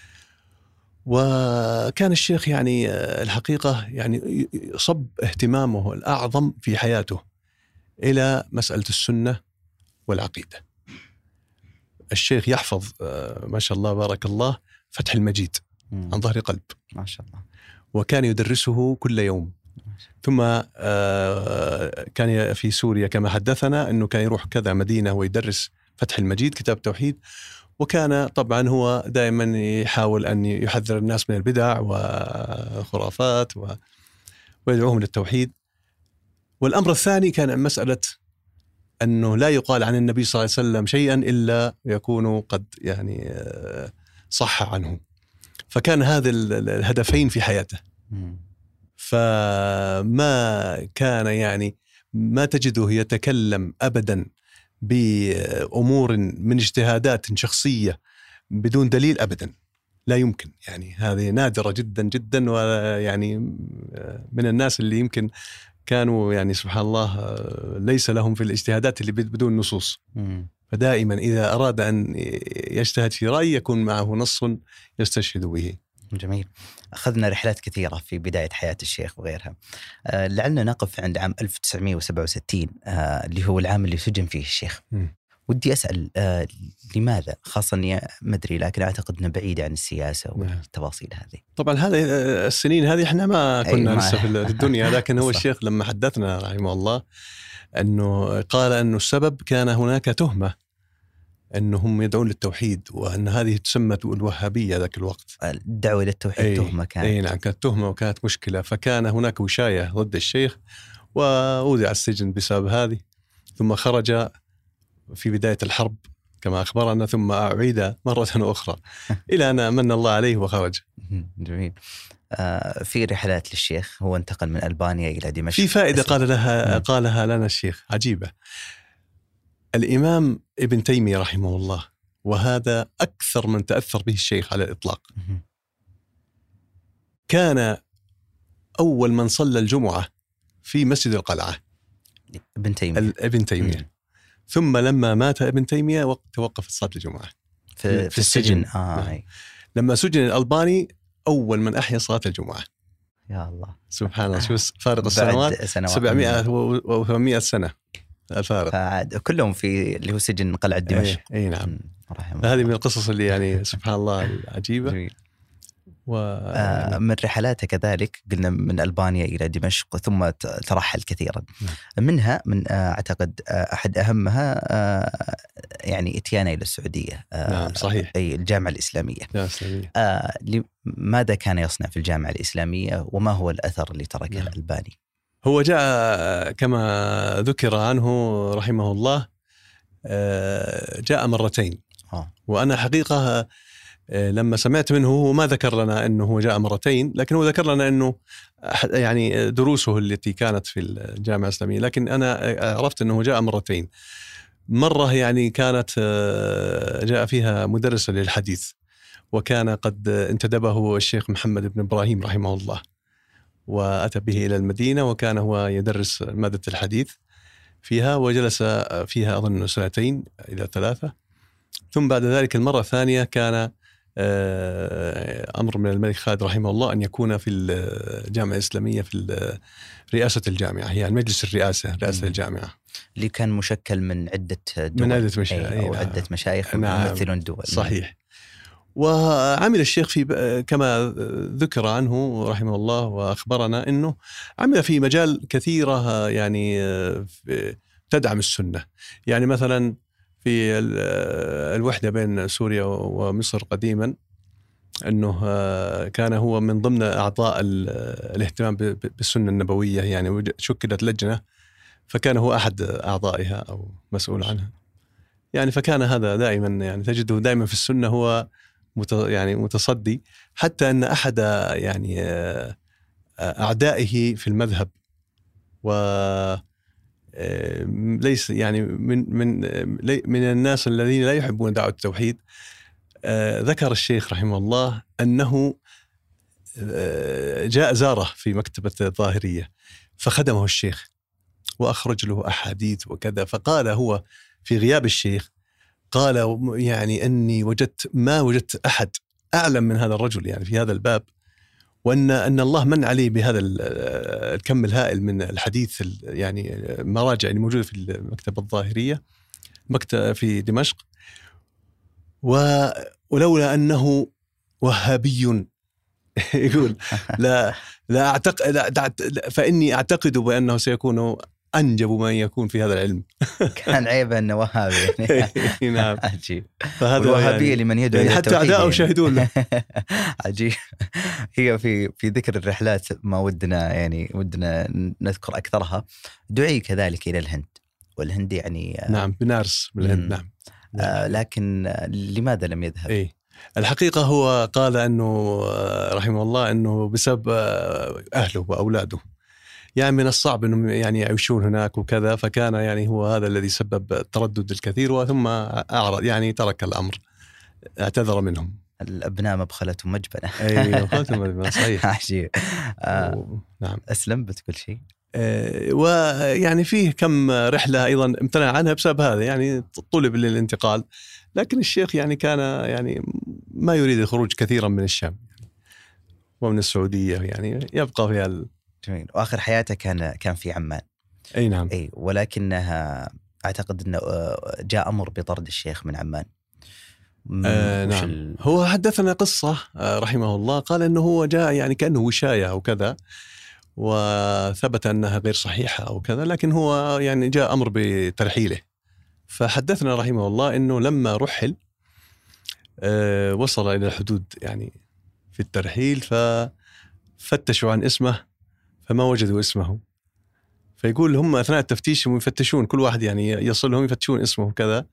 وكان الشيخ يعني الحقيقة يعني صب اهتمامه الأعظم في حياته إلى مسألة السنة والعقيدة. الشيخ يحفظ ما شاء الله بارك الله فتح المجيد عن ظهر قلب ما شاء الله، وكان يدرسه كل يوم. ثم كان في سوريا كما حدثنا أنه كان يروح كذا مدينة ويدرس فتح المجيد كتاب توحيد، وكان طبعا هو دائما يحاول أن يحذر الناس من البدع وخرافات ويدعوهم للتوحيد. والأمر الثاني كان مسألة أنه لا يقال عن النبي صلى الله عليه وسلم شيئا إلا يكون قد يعني صح عنه. فكان هذا الهدفين في حياته. فما كان يعني ما تجده يتكلم أبدا بأمور من اجتهادات شخصية بدون دليل أبدا، لا يمكن. يعني هذه نادرة جدا جدا، ويعني من الناس اللي يمكن كانوا يعني سبحان الله ليس لهم في الاجتهادات اللي بدون نصوص. فدائما إذا أراد أن يجتهد في رأي يكون معه نص يستشهد به. جميل. أخذنا رحلات كثيرة في بداية حياة الشيخ وغيرها. آه لعلنا نقف عند عام ألف وتسعمائة وسبعة وستين آه اللي هو العام اللي سجن فيه الشيخ. م. ودي أسأل آه لماذا، خاصة أني ما أدري لكن أعتقد أنه بعيد عن السياسة والتفاصيل هذه. طبعا هذه السنين هذه إحنا ما كنا لسه في الدنيا، لكن هو الشيخ لما حدثنا رحمه الله أنه قال أنه السبب كان هناك تهمة أنهم يدعون للتوحيد، وأن هذه تسمى الوهابية ذاك الوقت. الدعوة إلى التوحيد أي تهمة كانت. أي نعم كانت تهمة وكانت مشكلة، فكان هناك وشاية ضد الشيخ ووضع السجن بسبب هذه. ثم خرج في بداية الحرب كما أخبرنا، ثم أعيد مرة أخرى إلى أن من الله عليه وخرج. جميل. آه في رحلات للشيخ، هو انتقل من ألبانيا إلى دمشق. في فائدة قال لها قالها لنا الشيخ عجيبة. الإمام ابن تيمية رحمه الله، وهذا أكثر من تأثر به الشيخ على الإطلاق، كان أول من صلى الجمعة في مسجد القلعة ابن تيمية. ابن تيمية. ثم لما مات ابن تيمية توقفت صلاة الجمعة في, في السجن. آه. لما سجن الألباني أول من أحيا صلاة الجمعة. يا الله سبحان الله، شو فارق السنوات، سبعمائة وثمانمائة سنة الفارق، فعاد كلهم في اللي هو سجن قلعة دمشق. أي, أي نعم. هذه من القصص اللي يعني سبحان الله العجيبة. و... آه من رحلاته كذلك قلنا من ألبانيا إلى دمشق، ثم ترحل كثيرا. نعم. منها من آه أعتقد آه أحد أهمها آه يعني إتيانه إلى السعودية. آه نعم صحيح. أي الجامعة الإسلامية. الإسلامية. آه ماذا كان يصنع في الجامعة الإسلامية، وما هو الأثر اللي تركه نعم. الألباني؟ هو جاء كما ذكر عنه رحمه الله جاء مرتين. آه. وأنا حقيقة لما سمعت منه هو ما ذكر لنا أنه هو جاء مرتين، لكن هو ذكر لنا أنه يعني دروسه التي كانت في الجامعة الإسلامية، لكن أنا عرفت أنه جاء مرتين. مرة يعني كانت جاء فيها مدرسا للحديث، وكان قد انتدبه الشيخ محمد بن إبراهيم رحمه الله وأتى به إلى المدينة، وكان هو يدرس مادة الحديث فيها، وجلس فيها أظن سنتين إلى ثلاثة. ثم بعد ذلك المرة الثانية كان أمر من الملك خالد رحمه الله أن يكون في الجامعة الإسلامية في رئاسة الجامعة، هي يعني مجلس الرئاسة، رئاسة الجامعة، اللي كان مشكل من عدة دول، من عدة مشايخ أو نعم. عدة مشايخ نعم. يمثلون دول. صحيح. وعمل الشيخ في كما ذكر عنه رحمه الله وأخبرنا أنه عمل في مجال كثيرة يعني تدعم السنة. يعني مثلا في الوحدة بين سوريا ومصر قديما أنه كان هو من ضمن أعضاء الاهتمام بالسنة النبوية، يعني شكلت لجنة فكان هو أحد أعضائها أو مسؤول عنها، يعني فكان هذا دائما يعني تجده دائما في السنة هو يعني متصدي، حتى أن أحد يعني أعدائه في المذهب وليس يعني من من من الناس الذين لا يحبون دعوة التوحيد، ذكر الشيخ رحمه الله أنه جاء زاره في مكتبة الظاهرية فخدمه الشيخ وأخرج له أحاديث وكذا، فقال هو في غياب الشيخ قال يعني أني وجدت ما وجدت أحد أعلم من هذا الرجل يعني في هذا الباب، وأن أن الله من عليه بهذا الكم الهائل من الحديث يعني مراجع اللي موجودة في المكتبة الظاهرية مكتبة في دمشق، ولولا أنه وهابي يقول لا لا أعتقد لا فإني أعتقد بأنه سيكون أنجب ما يكون في هذا العلم. كان عيب أنه وهابي. نعم. عجيب. فهذا الوهابية يعني لمن يدعو يعني حتى أعداءه شاهدون له. عجيب. هي في في ذكر الرحلات ما ودنا يعني ودنا نذكر أكثرها، دعي كذلك إلى الهند، والهند يعني نعم بنارس بالهند. نعم. آه لكن لماذا لم يذهب؟ إيه الحقيقة هو قال أنه رحمه الله أنه بسبب أهله وأولاده، يعني من الصعب أنهم يعني يعيشون هناك وكذا، فكان يعني هو هذا الذي سبب التردد الكثير، وثم أعرض يعني ترك الأمر، اعتذر منهم. الأبناء مبخلتهم مجبنة. أي مبخلتهم مجبنة صحيح. عجيب. آه نعم. أسلم بتقول شيء؟ آه ويعني فيه كم رحلة أيضا امتنع عنها بسبب هذا، يعني طلب للانتقال، لكن الشيخ يعني كان يعني ما يريد الخروج كثيرا من الشام ومن السعودية، يعني يبقى في ال... جميل. وآخر حياته كان كان في عمان. أي نعم. أي ولكنها أعتقد أنه جاء أمر بطرد الشيخ من عمان. آه نعم. ال... هو حدثنا قصة رحمه الله، قال أنه هو جاء يعني كأنه وشاية أو كذا، وثبت أنها غير صحيحة أو كذا، لكن هو يعني جاء أمر بترحيله. فحدثنا رحمه الله أنه لما رحل آه وصل إلى الحدود يعني في الترحيل، ففتشوا عن اسمه فما وجدوا اسمه، فيقول هم أثناء التفتيش يفتشون كل واحد يعني يصلهم يفتشون اسمه كذا،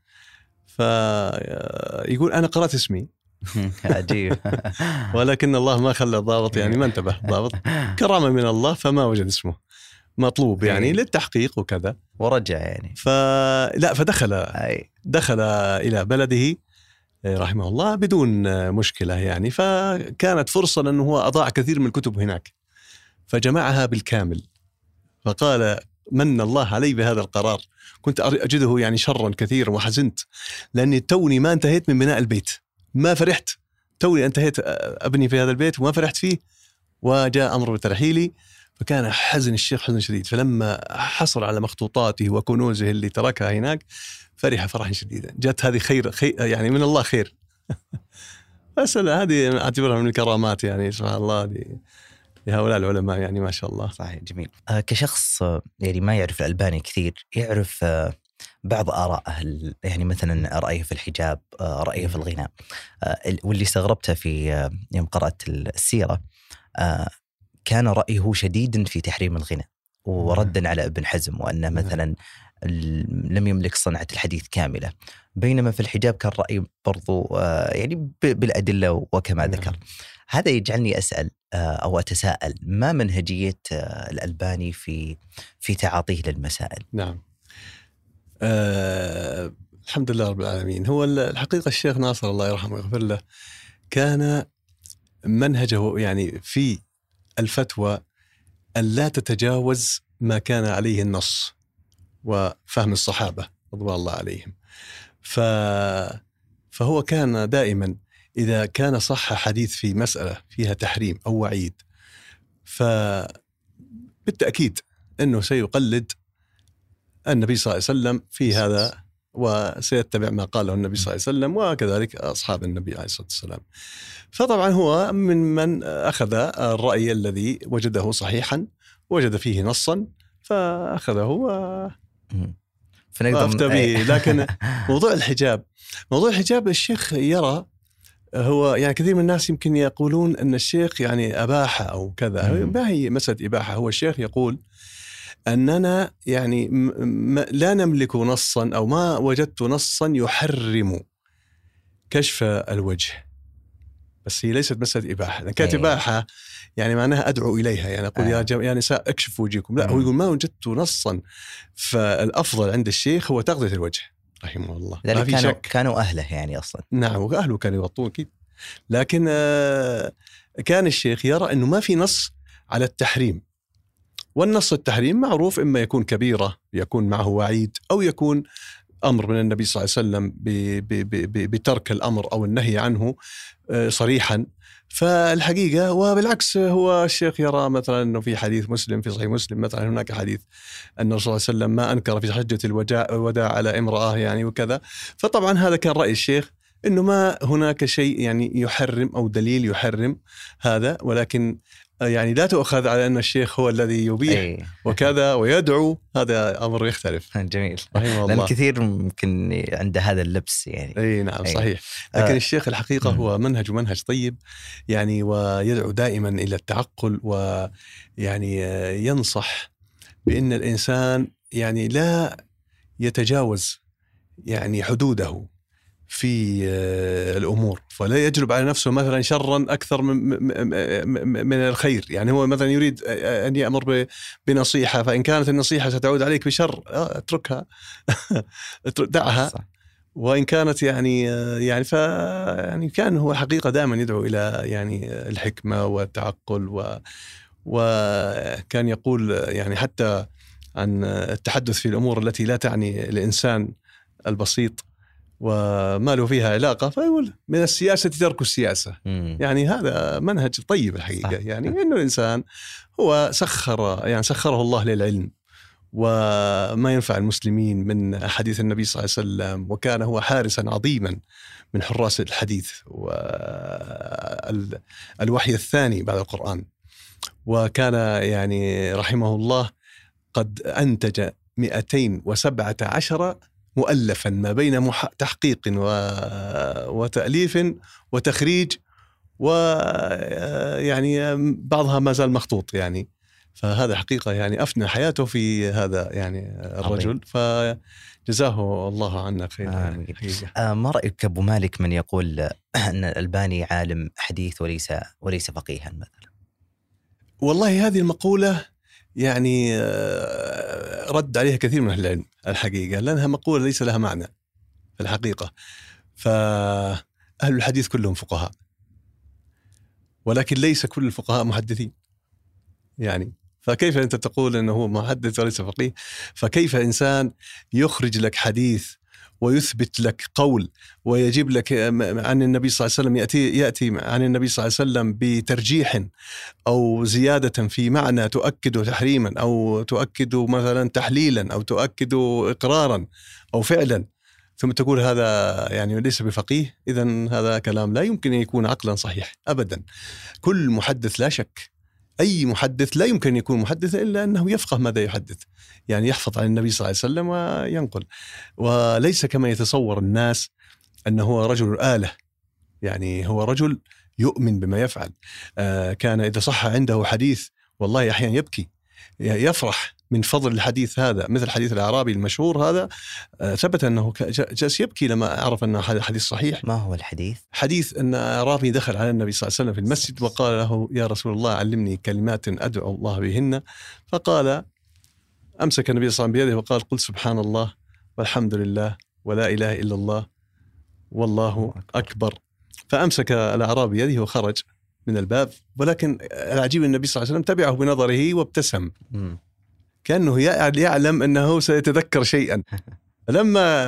فيقول أنا قرأت اسمي. عجيب. ولكن الله ما خلى الضابط يعني ما انتبه ضابط، كرامة من الله، فما وجد اسمه مطلوب يعني للتحقيق وكذا، ورجع يعني فلا فدخل دخل إلى بلده رحمه الله بدون مشكلة يعني، فكانت فرصة لأنه هو أضاع كثير من الكتب هناك فجمعها بالكامل، فقال من الله علي بهذا القرار، كنت أجده يعني شرا كثيرا وحزنت لأني توني ما انتهيت من بناء البيت، ما فرحت توني انتهيت أبني في هذا البيت وما فرحت فيه، وجاء أمر بترحيلي، فكان حزن الشيخ حزن شديد، فلما حصل على مخطوطاته وكنوزه اللي تركها هناك فرح فرحا شديدا، جاءت هذه خير, خير يعني من الله خير. بس هذه أعتبرها من الكرامات يعني سبحان الله دي لهؤلاء العلماء يعني ما شاء الله. صحيح. جميل. آه كشخص يعني ما يعرف الألباني كثير، يعرف آه بعض آراءه يعني مثلا رأيه في الحجاب، آه رأيه في الغناء، آه واللي استغربته في آه يوم قرأت السيرة آه كان رأيه شديدا في تحريم الغناء وردا على ابن حزم، وأنه مثلا لم يملك صنعة الحديث كاملة، بينما في الحجاب كان رأي برضو آه يعني بالأدلة وكما ذكر. هذا يجعلني أسأل أو أتساءل ما منهجية الألباني في في تعاطيه للمسائل؟ نعم. أه الحمد لله رب العالمين. هو الحقيقة الشيخ ناصر الله يرحمه ويغفر له كان منهجه يعني في الفتوى أن لا تتجاوز ما كان عليه النص وفهم الصحابة رضوان الله عليهم، ف فهو كان دائما إذا كان صح حديث في مسألة فيها تحريم أو وعيد فبالتأكيد أنه سيقلد النبي صلى الله عليه وسلم في هذا، وسيتبع ما قاله النبي صلى الله عليه وسلم وكذلك أصحاب النبي عليه الصلاة والسلام. فطبعا هو من من أخذ الرأي الذي وجده صحيحا وجد فيه نصا فأخذه و... فنقدر به. لكن موضوع الحجاب موضوع الحجاب الشيخ يرى هو يعني كثير من الناس يمكن يقولون أن الشيخ يعني أباحة أو كذا. مم. ما هي مسألة إباحة. هو الشيخ يقول أننا يعني م- لا نملك نصا أو ما وجدت نصا يحرم كشف الوجه، بس هي ليست مسألة إباحة. كانت أي. إباحة يعني معناها أدعو إليها، يعني أقول آه. يا, جم... يا نساء اكشفوا وجهكم. لا، مم. هو يقول ما وجدت نصا. فالأفضل عند الشيخ هو تغطية الوجه رحمه الله، ما لذلك في كانوا شك. كانوا أهله يعني أصلا. نعم، وأهله كانوا يغطون أكيد، لكن آه كان الشيخ يرى أنه ما في نص على التحريم. والنص التحريم معروف، إما يكون كبيرة يكون معه وعيد، أو يكون أمر من النبي صلى الله عليه وسلم بترك الأمر أو النهي عنه صريحا. فالحقيقة وبالعكس هو الشيخ يرى مثلا أنه في حديث مسلم في صحيح مسلم مثلا هناك حديث أن الرسول صلى الله عليه وسلم ما أنكر في حجة الوداع على امرأة يعني وكذا. فطبعا هذا كان رأي الشيخ، أنه ما هناك شيء يعني يحرم أو دليل يحرم هذا، ولكن يعني لا تؤخذ على أن الشيخ هو الذي يبيح أي. وكذا ويدعو، هذا أمر يختلف. جميل. رحمه الله. لأن كثير ممكن عنده هذا اللبس يعني. أي نعم أي. صحيح. لكن آه. الشيخ الحقيقة مم. هو منهج منهج طيب يعني، ويدعو دائما إلى التعقل، ويعني ينصح بأن الإنسان يعني لا يتجاوز يعني حدوده في الأمور، فلا يجلب على نفسه مثلا شرا أكثر من من الخير. يعني هو مثلا يريد أن يأمر بنصيحة، فإن كانت النصيحة ستعود عليك بشر اتركها دعها. صح. وإن كانت يعني يعني ف يعني كان هو حقيقة دائما يدعو إلى يعني الحكمة والتعقل، و وكان يقول يعني حتى عن التحدث في الأمور التي لا تعني الإنسان البسيط وما له فيها علاقة، فيقول من السياسة ترك السياسة. مم. يعني هذا منهج طيب الحقيقة. صح. يعني إنه الإنسان هو سخر يعني سخره الله للعلم وما ينفع المسلمين من حديث النبي صلى الله عليه وسلم، وكان هو حارسا عظيما من حراس الحديث والوحي الثاني بعد القرآن. وكان يعني رحمه الله قد أنتج مئتين وسبعة عشر مؤلفا ما بين تحقيق وتأليف وتخريج، ويعني بعضها ما زال مخطوط يعني. فهذا حقيقة يعني أفنى حياته في هذا يعني الرجل، فجزاه الله عنا خير. آه آه ما رأيك أبو مالك من يقول أن الألباني عالم حديث وليس وليس فقيها مثلا؟ والله هذه المقولة يعني رد عليها كثير من أهل العلم الحقيقة، لأنها مقولة ليس لها معنى في الحقيقة. فأهل الحديث كلهم فقهاء، ولكن ليس كل الفقهاء محدثين يعني. فكيف أنت تقول أنه هو محدث وليس فقيه؟ فكيف إنسان يخرج لك حديث ويثبت لك قول ويجيب لك عن النبي صلى الله عليه وسلم، يأتي, يأتي عن النبي صلى الله عليه وسلم بترجيح أو زيادة في معنى تؤكد تحريما أو تؤكد مثلا تحليلا أو تؤكد إقرارا أو فعلا، ثم تقول هذا يعني ليس بفقيه؟ إذن هذا كلام لا يمكن أن يكون عقلا صحيح أبدا. كل محدث لا شك، أي محدث لا يمكن يكون محدثا إلا أنه يفقه ماذا يحدث، يعني يحفظ عن النبي صلى الله عليه وسلم وينقل، وليس كما يتصور الناس أنه هو رجل آلة. يعني هو رجل يؤمن بما يفعل. آه كان إذا صح عنده حديث والله أحيانا يبكي، يفرح من فضل الحديث هذا، مثل حديث الأعرابي المشهور هذا. آه ثبت أنه جالس يبكي لما عرف أنه حديث صحيح. ما هو الحديث؟ حديث أن أعرابي دخل على النبي صلى الله عليه وسلم في المسجد وقال له يا رسول الله علمني كلمات أدعو الله بهن. فقال أمسك النبي صلى الله عليه وسلم بيده وقال قل سبحان الله والحمد لله ولا إله إلا الله والله أكبر. فأمسك الأعرابي يده وخرج من الباب، ولكن العجيب النبي صلى الله عليه وسلم تبعه بنظره وابتسم م. كأنه يعلم أنه سيتذكر شيئا. لما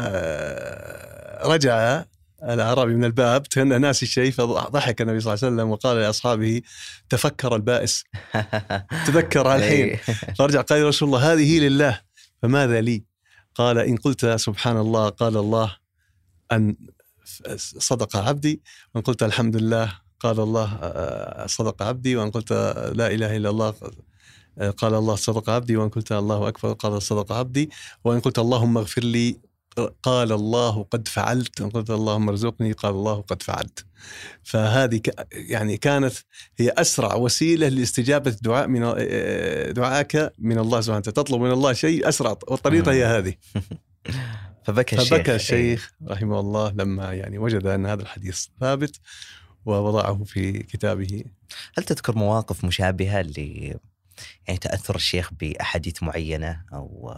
رجع الأعرابي من الباب كان ناسي الشيء، فضحك النبي صلى الله عليه وسلم وقال لأصحابه تفكر البائس تذكر الحين. فرجع قال يا رسول الله هذه لله فماذا لي؟ قال إن قلت سبحان الله قال الله أن صدق عبدي، وإن قلت الحمد لله قال الله صدق عبدي، وإن قلت لا إله إلا الله قال الله صدق عبدي، وإن قلت الله أكبر قال صدق عبدي، وإن قلت اللهم اغفر لي قال الله قد فعلت، قلت اللهم ارزقني، قال الله قد فعلت. فهذه يعني كانت هي أسرع وسيلة لاستجابة دعاء من دعائك من الله سبحانه وتعالى. تطلب من الله شيء أسرع والطريقة هي هذه. فبكى الشيخ, فبكى الشيخ رحمه الله لما يعني وجد أن هذا الحديث ثابت ووضعه في كتابه. هل تذكر مواقف مشابهة اللي يعني تأثر الشيخ بأحاديث معينة أو؟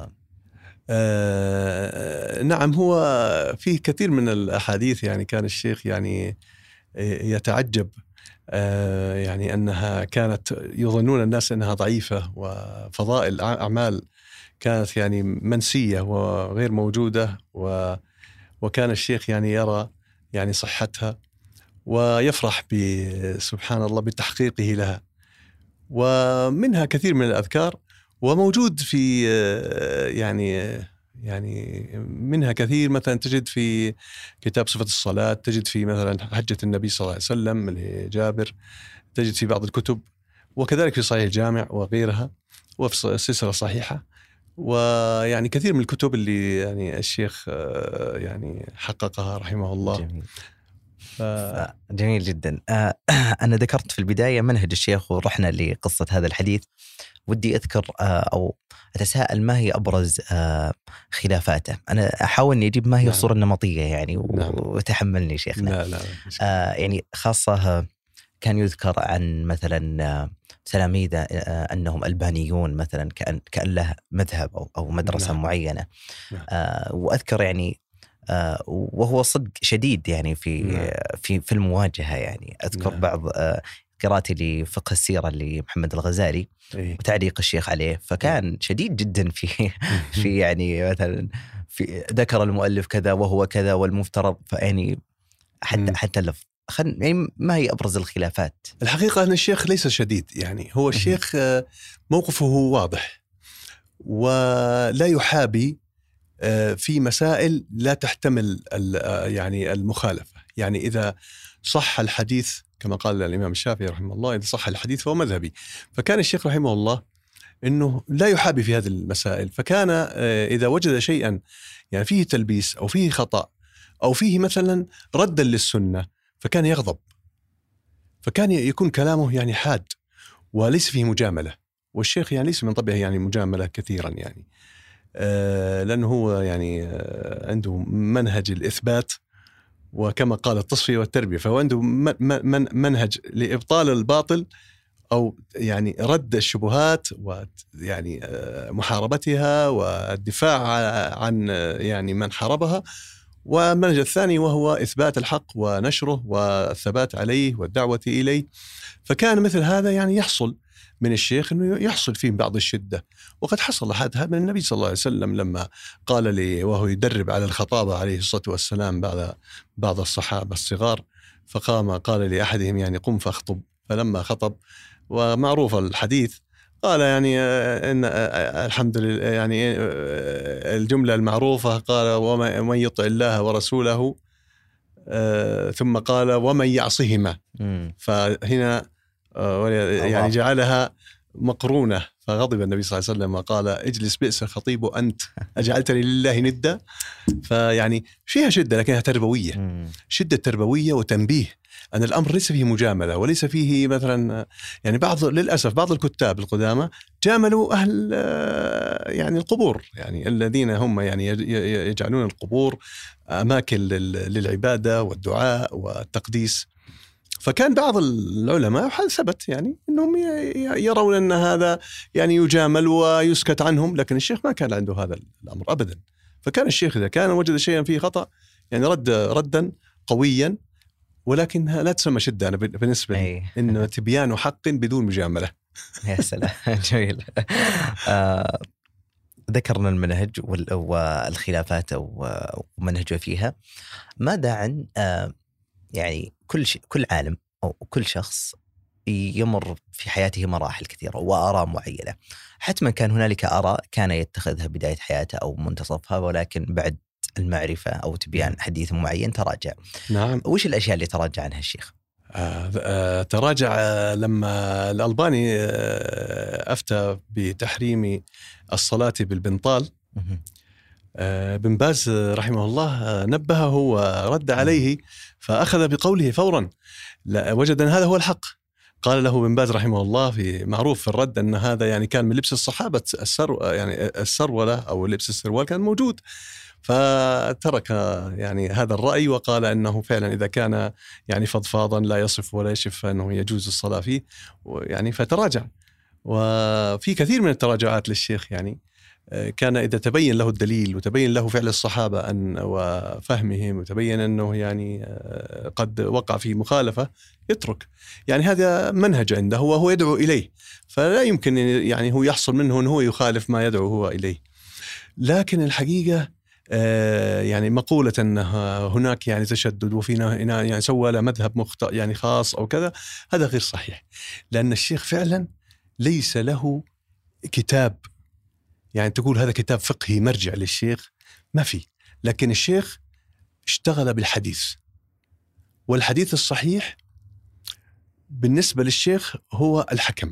آه نعم، هو فيه كثير من الأحاديث يعني كان الشيخ يعني يتعجب آه يعني أنها كانت يظنون الناس أنها ضعيفة، وفضائل أعمال كانت يعني منسية وغير موجودة، وكان الشيخ يعني يرى يعني صحتها ويفرح سبحان الله بتحقيقه لها. ومنها كثير من الأذكار، وموجود في يعني يعني منها كثير مثلا تجد في كتاب صفة الصلاة، تجد في مثلا حجة النبي صلى الله عليه وسلم لجابر، تجد في بعض الكتب، وكذلك في صحيح الجامع وغيرها، وفي السلسلة الصحيحة، ويعني كثير من الكتب اللي يعني الشيخ يعني حققها رحمه الله. جميل. ف... جميل جدا. أنا ذكرت في البداية منهج الشيخ ورحنا لقصة هذا الحديث. ودي أذكر أو أتساءل ما هي أبرز خلافاته. أنا أحاول أني أجيب ما هي الصورة النمطية يعني، وتحملني شيخنا. لا لا آه يعني خاصة كان يذكر عن مثلا تلاميذه أنهم ألبانيون مثلا، كأن, كأن له مذهب أو, أو مدرسة نعم. معينة. آه وأذكر يعني آه وهو صدق شديد يعني في نعم. في في المواجهة يعني. أذكر نعم. بعض آه قراءتي لفقه السيرة لمحمد الغزالي إيه؟ وتعليق الشيخ عليه، فكان إيه؟ شديد جدا في في يعني مثلا في ذكر المؤلف كذا وهو كذا والمفترض، فيعني حتى م. حتى اللفظ خل يعني ما هي أبرز الخلافات؟ الحقيقة أن الشيخ ليس شديد يعني، هو الشيخ موقفه واضح ولا يحابي في مسائل لا تحتمل يعني المخالفة. يعني إذا صح الحديث كما قال الإمام الشافعي رحمه الله، إذا صح الحديث فهو مذهبي. فكان الشيخ رحمه الله أنه لا يحابي في هذه المسائل، فكان إذا وجد شيئا يعني فيه تلبيس أو فيه خطأ أو فيه مثلا ردا للسنة فكان يغضب، فكان يكون كلامه يعني حاد وليس فيه مجاملة. والشيخ يعني ليس من طبعه يعني مجاملة كثيرا يعني، آه لأنه هو يعني آه عنده منهج الإثبات، وكما قال التصفية والتربية، فهو عنده من من منهج لإبطال الباطل أو يعني رد الشبهات ويعني آه محاربتها والدفاع عن يعني من حاربها. والمنهج الثاني وهو إثبات الحق ونشره والثبات عليه والدعوة إليه. فكان مثل هذا يعني يحصل من الشيخ أنه يحصل فيه بعض الشدة، وقد حصل هذا من النبي صلى الله عليه وسلم لما قال لي وهو يدرب على الخطابة عليه الصلاة والسلام بعد بعض الصحابة الصغار، فقام قال لأحدهم يعني قم فاخطب، فلما خطب ومعروف الحديث قال يعني إن الحمد لله يعني الجملة المعروفة قال ومن يطع الله ورسوله، ثم قال ومن يعصهما، فهنا يعني جعلها مقرونة. فغضب النبي صلى الله عليه وسلم وقال اجلس بئس الخطيب أنت أجعلتني لله ندا. فيعني فيها شدة لكنها تربوية، شدة تربوية وتنبيه أن الأمر ليس فيه مجاملة وليس فيه مثلا يعني بعض للأسف بعض الكتاب القدامى جاملوا أهل يعني القبور، يعني الذين هم يعني يجعلون القبور أماكن للعبادة والدعاء والتقديس. فكان بعض العلماء ثبت يعني أنهم يرون أن هذا يعني يجامل ويسكت عنهم، لكن الشيخ ما كان عنده هذا الأمر أبدا. فكان الشيخ إذا كان وجد شيئا فيه خطأ يعني رد ردا قويا، ولكنها لا تسمى شدة أنا بالنسبة لي، إنه تبيان حق بدون مجاملة. يا سلام جميل. آه ذكرنا المنهج والخلافات ومنهجه فيها. ماذا عن آه يعني كل شيء كل عالم أو كل شخص يمر في حياته مراحل كثيرة وآراء معينة، حتما كان هنالك آراء كان يتخذها بداية حياته أو منتصفها، ولكن بعد المعرفة أو تبيان حديث معين تراجع. نعم. وش الأشياء اللي تراجع عنها الشيخ؟ آه آه تراجع لما الألباني آه أفتى بتحريم الصلاة بالبنطال. بن باز رحمه الله نبهه ورد عليه، فأخذ بقوله فورا، لا وجد أن هذا هو الحق. قال له بن باز رحمه الله في معروف في الرد أن هذا يعني كان من لبس الصحابة، السر يعني السرولة أو لبس السروال كان موجود، فترك يعني هذا الرأي وقال أنه فعلا إذا كان يعني فضفاضا لا يصف ولا يشف فإنه يجوز الصلاة فيه، يعني فتراجع. وفي كثير من التراجعات للشيخ يعني كان إذا تبين له الدليل وتبين له فعل الصحابة أن وفهمهم وتبين أنه يعني قد وقع في مخالفة يترك. يعني هذا منهج عنده وهو يدعو إليه، فلا يمكن يعني هو يحصل منه أنه هو يخالف ما يدعو هو إليه. لكن الحقيقة يعني مقولة أن هناك يعني تشدد وفينا يعني سوى له مذهب مخطئ يعني خاص أو كذا، هذا غير صحيح، لأن الشيخ فعلا ليس له كتاب يعني تقول هذا كتاب فقهي مرجع للشيخ، ما في. لكن الشيخ اشتغل بالحديث، والحديث الصحيح بالنسبة للشيخ هو الحكم.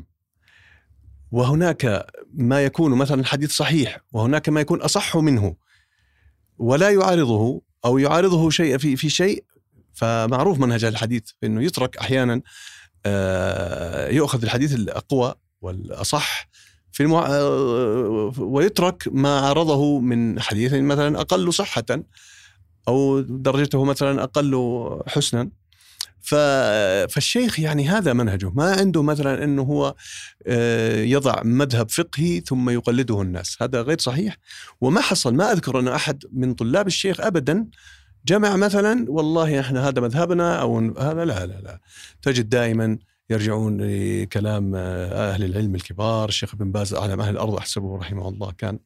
وهناك ما يكون مثلا الحديث صحيح وهناك ما يكون أصح منه ولا يعارضه أو يعارضه شيء في في شيء، فمعروف منهج الحديث إنه يترك أحيانا يأخذ الحديث الأقوى والأصح في المع... ويترك ما عرضه من حديث مثلا أقل صحة أو درجته مثلا أقل حسنا. ف... فالشيخ يعني هذا منهجه، ما عنده مثلا أنه هو يضع مذهب فقهي ثم يقلده الناس، هذا غير صحيح. وما حصل، ما أذكر أن أحد من طلاب الشيخ أبدا جمع مثلا والله إحنا هذا مذهبنا أو هذا، لا لا لا، تجد دائما يرجعون لكلام أهل العلم الكبار. الشيخ بن باز أعلم أهل الأرض أحسبه رحمه الله كان،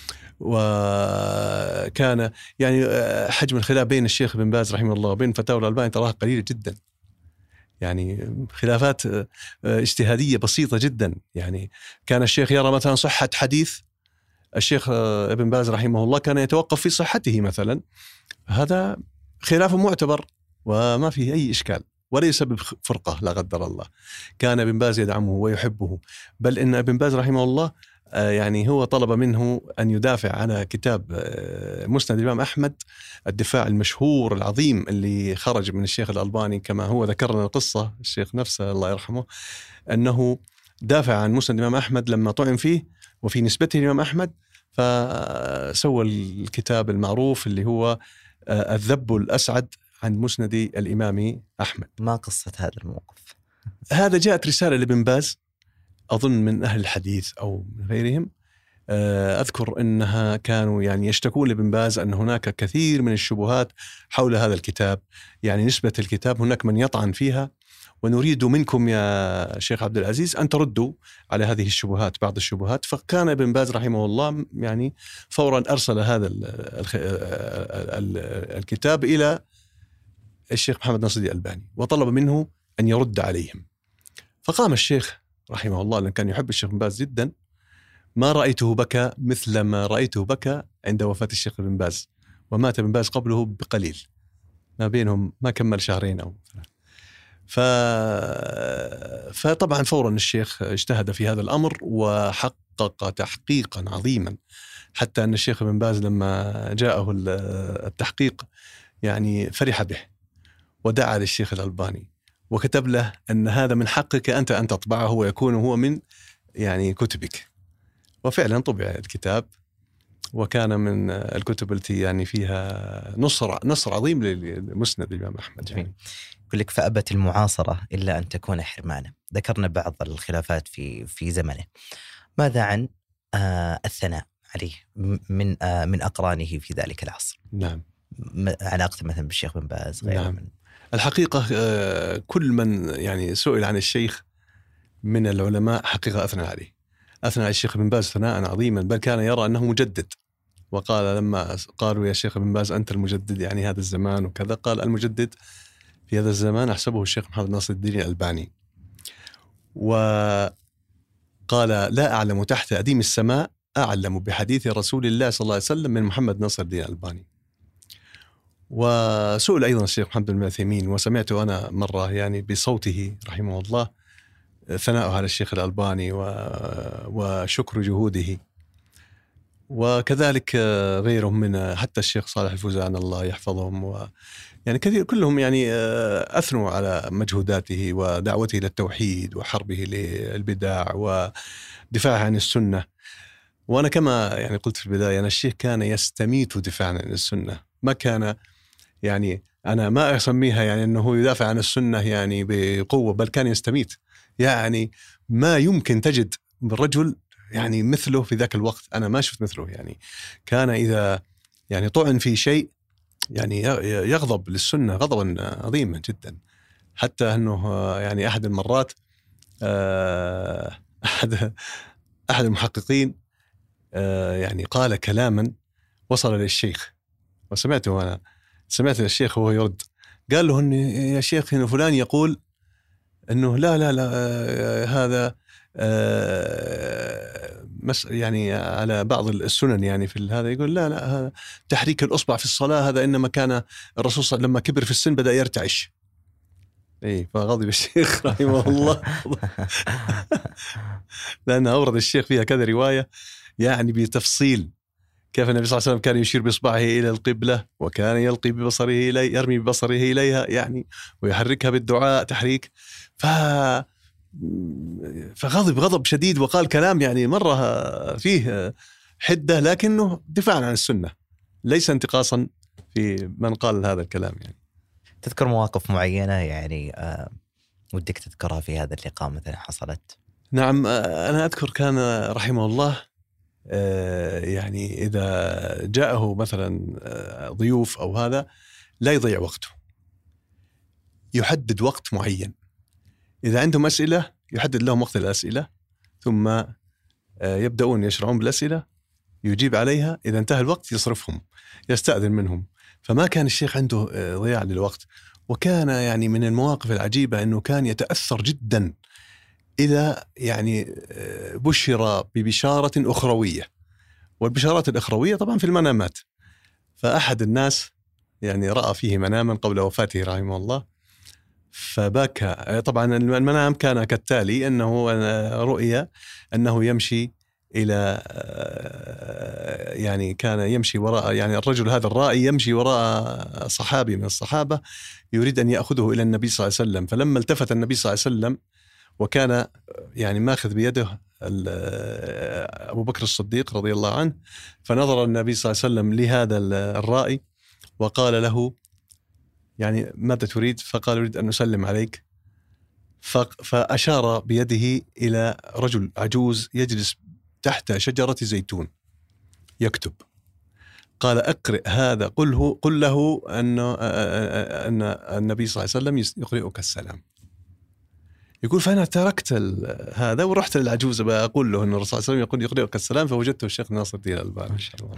وكان يعني حجم الخلاف بين الشيخ بن باز رحمه الله وبين فتاوى الألباني تراها قليلة جدا، يعني خلافات اجتهادية بسيطة جدا. يعني كان الشيخ يرى مثلا صحة حديث، الشيخ ابن باز رحمه الله كان يتوقف في صحته مثلا، هذا خلاف معتبر وما فيه أي إشكال ولا يسبب فرقة لا قدر الله. كان ابن باز يدعمه ويحبه، بل إن ابن باز رحمه الله يعني هو طلب منه أن يدافع على كتاب مسند الإمام أحمد، الدفاع المشهور العظيم اللي خرج من الشيخ الألباني، كما هو ذكرنا القصة الشيخ نفسه الله يرحمه، أنه دافع عن مسند الإمام أحمد لما طعن فيه وفي نسبته الإمام أحمد، فسوى الكتاب المعروف اللي هو الذب الأسعد عن مسند الإمام أحمد. ما قصة هذا الموقف؟ هذا جاءت رسالة لابن باز أظن من أهل الحديث أو من غيرهم، أذكر أنها كانوا يعني يشتكون لابن باز أن هناك كثير من الشبهات حول هذا الكتاب، يعني نسبة الكتاب هناك من يطعن فيها، ونريد منكم يا شيخ عبد العزيز أن تردوا على هذه الشبهات، بعض الشبهات. فكان ابن باز رحمه الله يعني فورا أرسل هذا الكتاب إلى الشيخ محمد ناصر الألباني وطلب منه أن يرد عليهم. فقام الشيخ رحمه الله، لأن كان يحب الشيخ بن باز جدا، ما رأيته بكى مثل ما رأيته بكى عند وفاة الشيخ بن باز، ومات ابن باز قبله بقليل، ما بينهم ما كمل شهرين أو ثلاث. ف... فطبعا فورا الشيخ اجتهد في هذا الأمر وحقق تحقيقا عظيما، حتى أن الشيخ بن باز لما جاءه التحقيق يعني فرح به ودعا للشيخ الألباني وكتب له أن هذا من حقك أنت أن تطبعه ويكون هو من يعني كتبك. وفعلا طبع الكتاب وكان من الكتب التي يعني فيها نصر نصر عظيم للمسند الإمام أحمد. يعني يقول لك فأبت المعاصرة إلا أن تكون حرمانة. ذكرنا بعض الخلافات في في زمنه. ماذا عن آه الثناء عليه من آه من أقرانه في ذلك العصر؟ نعم. علاقته مثلا بالشيخ بن باز غيره؟ نعم. من الحقيقة آه كل من يعني سئل عن الشيخ من العلماء حقيقة أثنى عليه، أثنى على الشيخ بن باز ثناء عظيما، بل كان يرى أنه مجدد. وقال لما قالوا يا شيخ بن باز أنت المجدد يعني هذا الزمان وكذا، قال المجدد في هذا الزمان أحسبه الشيخ محمد ناصر الدين الألباني. وقال لا أعلم تحت أديم السماء أعلم بحديث رسول الله صلى الله عليه وسلم من محمد ناصر الدين الألباني. وسئل أيضا الشيخ محمد بن عثيمين، وسمعت أنا مرة يعني بصوته رحمه الله ثناء على الشيخ الألباني وشكر جهوده. وكذلك غيرهم من حتى الشيخ صالح الفوزان الله يحفظهم، و يعني كثير كلهم يعني أثنوا على مجهوداته ودعوته للتوحيد وحربه للبدع ودفاعه عن السنة. وأنا كما يعني قلت في البداية أن الشيخ كان يستميت دفاعا عن السنة، ما كان يعني أنا ما أسميها يعني أنه يدافع عن السنة يعني بقوة، بل كان يستميت. يعني ما يمكن تجد بالرجل يعني مثله في ذاك الوقت، أنا ما شفت مثله. يعني كان إذا يعني طعن في شيء يعني يغضب للسنة غضبا عظيما جدا، حتى أنه يعني أحد المرات أحد أحد المحققين يعني قال كلاما وصل للشيخ، وسمعته أنا سمعت الشيخ وهو يرد، قال له إن يا شيخ إنه فلان يقول إنه لا لا لا هذا مس يعني على بعض السنن يعني في هذا، يقول لا لا هذا تحريك الأصبع في الصلاة هذا إنما كان الرسول صلى الله عليه وسلم لما كبر في السن بدأ يرتعش. إيه فغضب الشيخ رحمه الله لأن أورد الشيخ فيها كذا رواية يعني بتفصيل كيف النبي صلى الله عليه وسلم كان يشير بإصبعه إلى القبلة وكان يلقي ببصره إليه يرمي ببصره إليها يعني ويحركها بالدعاء تحريك. ف فغضب غضب شديد وقال كلام يعني مرة فيه حدة، لكنه دفاعا عن السنة ليس انتقاصا في من قال هذا الكلام. يعني تذكر مواقف معينة يعني آه ودك تذكرها في هذا اللقاء مثلا حصلت؟ نعم أنا أذكر كان رحمه الله يعني إذا جاءه مثلا ضيوف أو هذا لا يضيع وقته، يحدد وقت معين. إذا عندهم أسئلة يحدد لهم وقت الأسئلة، ثم يبدأون يشرعون بالأسئلة يجيب عليها، إذا انتهى الوقت يصرفهم يستأذن منهم. فما كان الشيخ عنده ضياع للوقت. وكان يعني من المواقف العجيبة أنه كان يتأثر جدا إذا يعني بشر ببشارة أخروية، والبشارات الأخروية طبعا في المنامات. فأحد الناس يعني رأى فيه مناما قبل وفاته رحمه الله فبكى. طبعا المنام كان كالتالي، أنه رؤيا أنه يمشي إلى يعني كان يمشي وراء يعني الرجل هذا الرائي يمشي وراء صحابي من الصحابة يريد أن يأخذه إلى النبي صلى الله عليه وسلم. فلما التفت النبي صلى الله عليه وسلم وكان يعني ماخذ بيده أبو بكر الصديق رضي الله عنه، فنظر النبي صلى الله عليه وسلم لهذا الرائي وقال له يعني ماذا تريد؟ فقال أريد أن أسلم عليك. فأشار بيده إلى رجل عجوز يجلس تحت شجرة زيتون يكتب. قال أقرأ هذا، قله قل له أن أن النبي صلى الله عليه وسلم يقرئك السلام. يقول فأنا تركت هذا ورحت للعجوز بقول له أن الرسول صلى الله عليه وسلم يقول يقرئك السلام، فوجدته الشيخ ناصر الدين الألباني.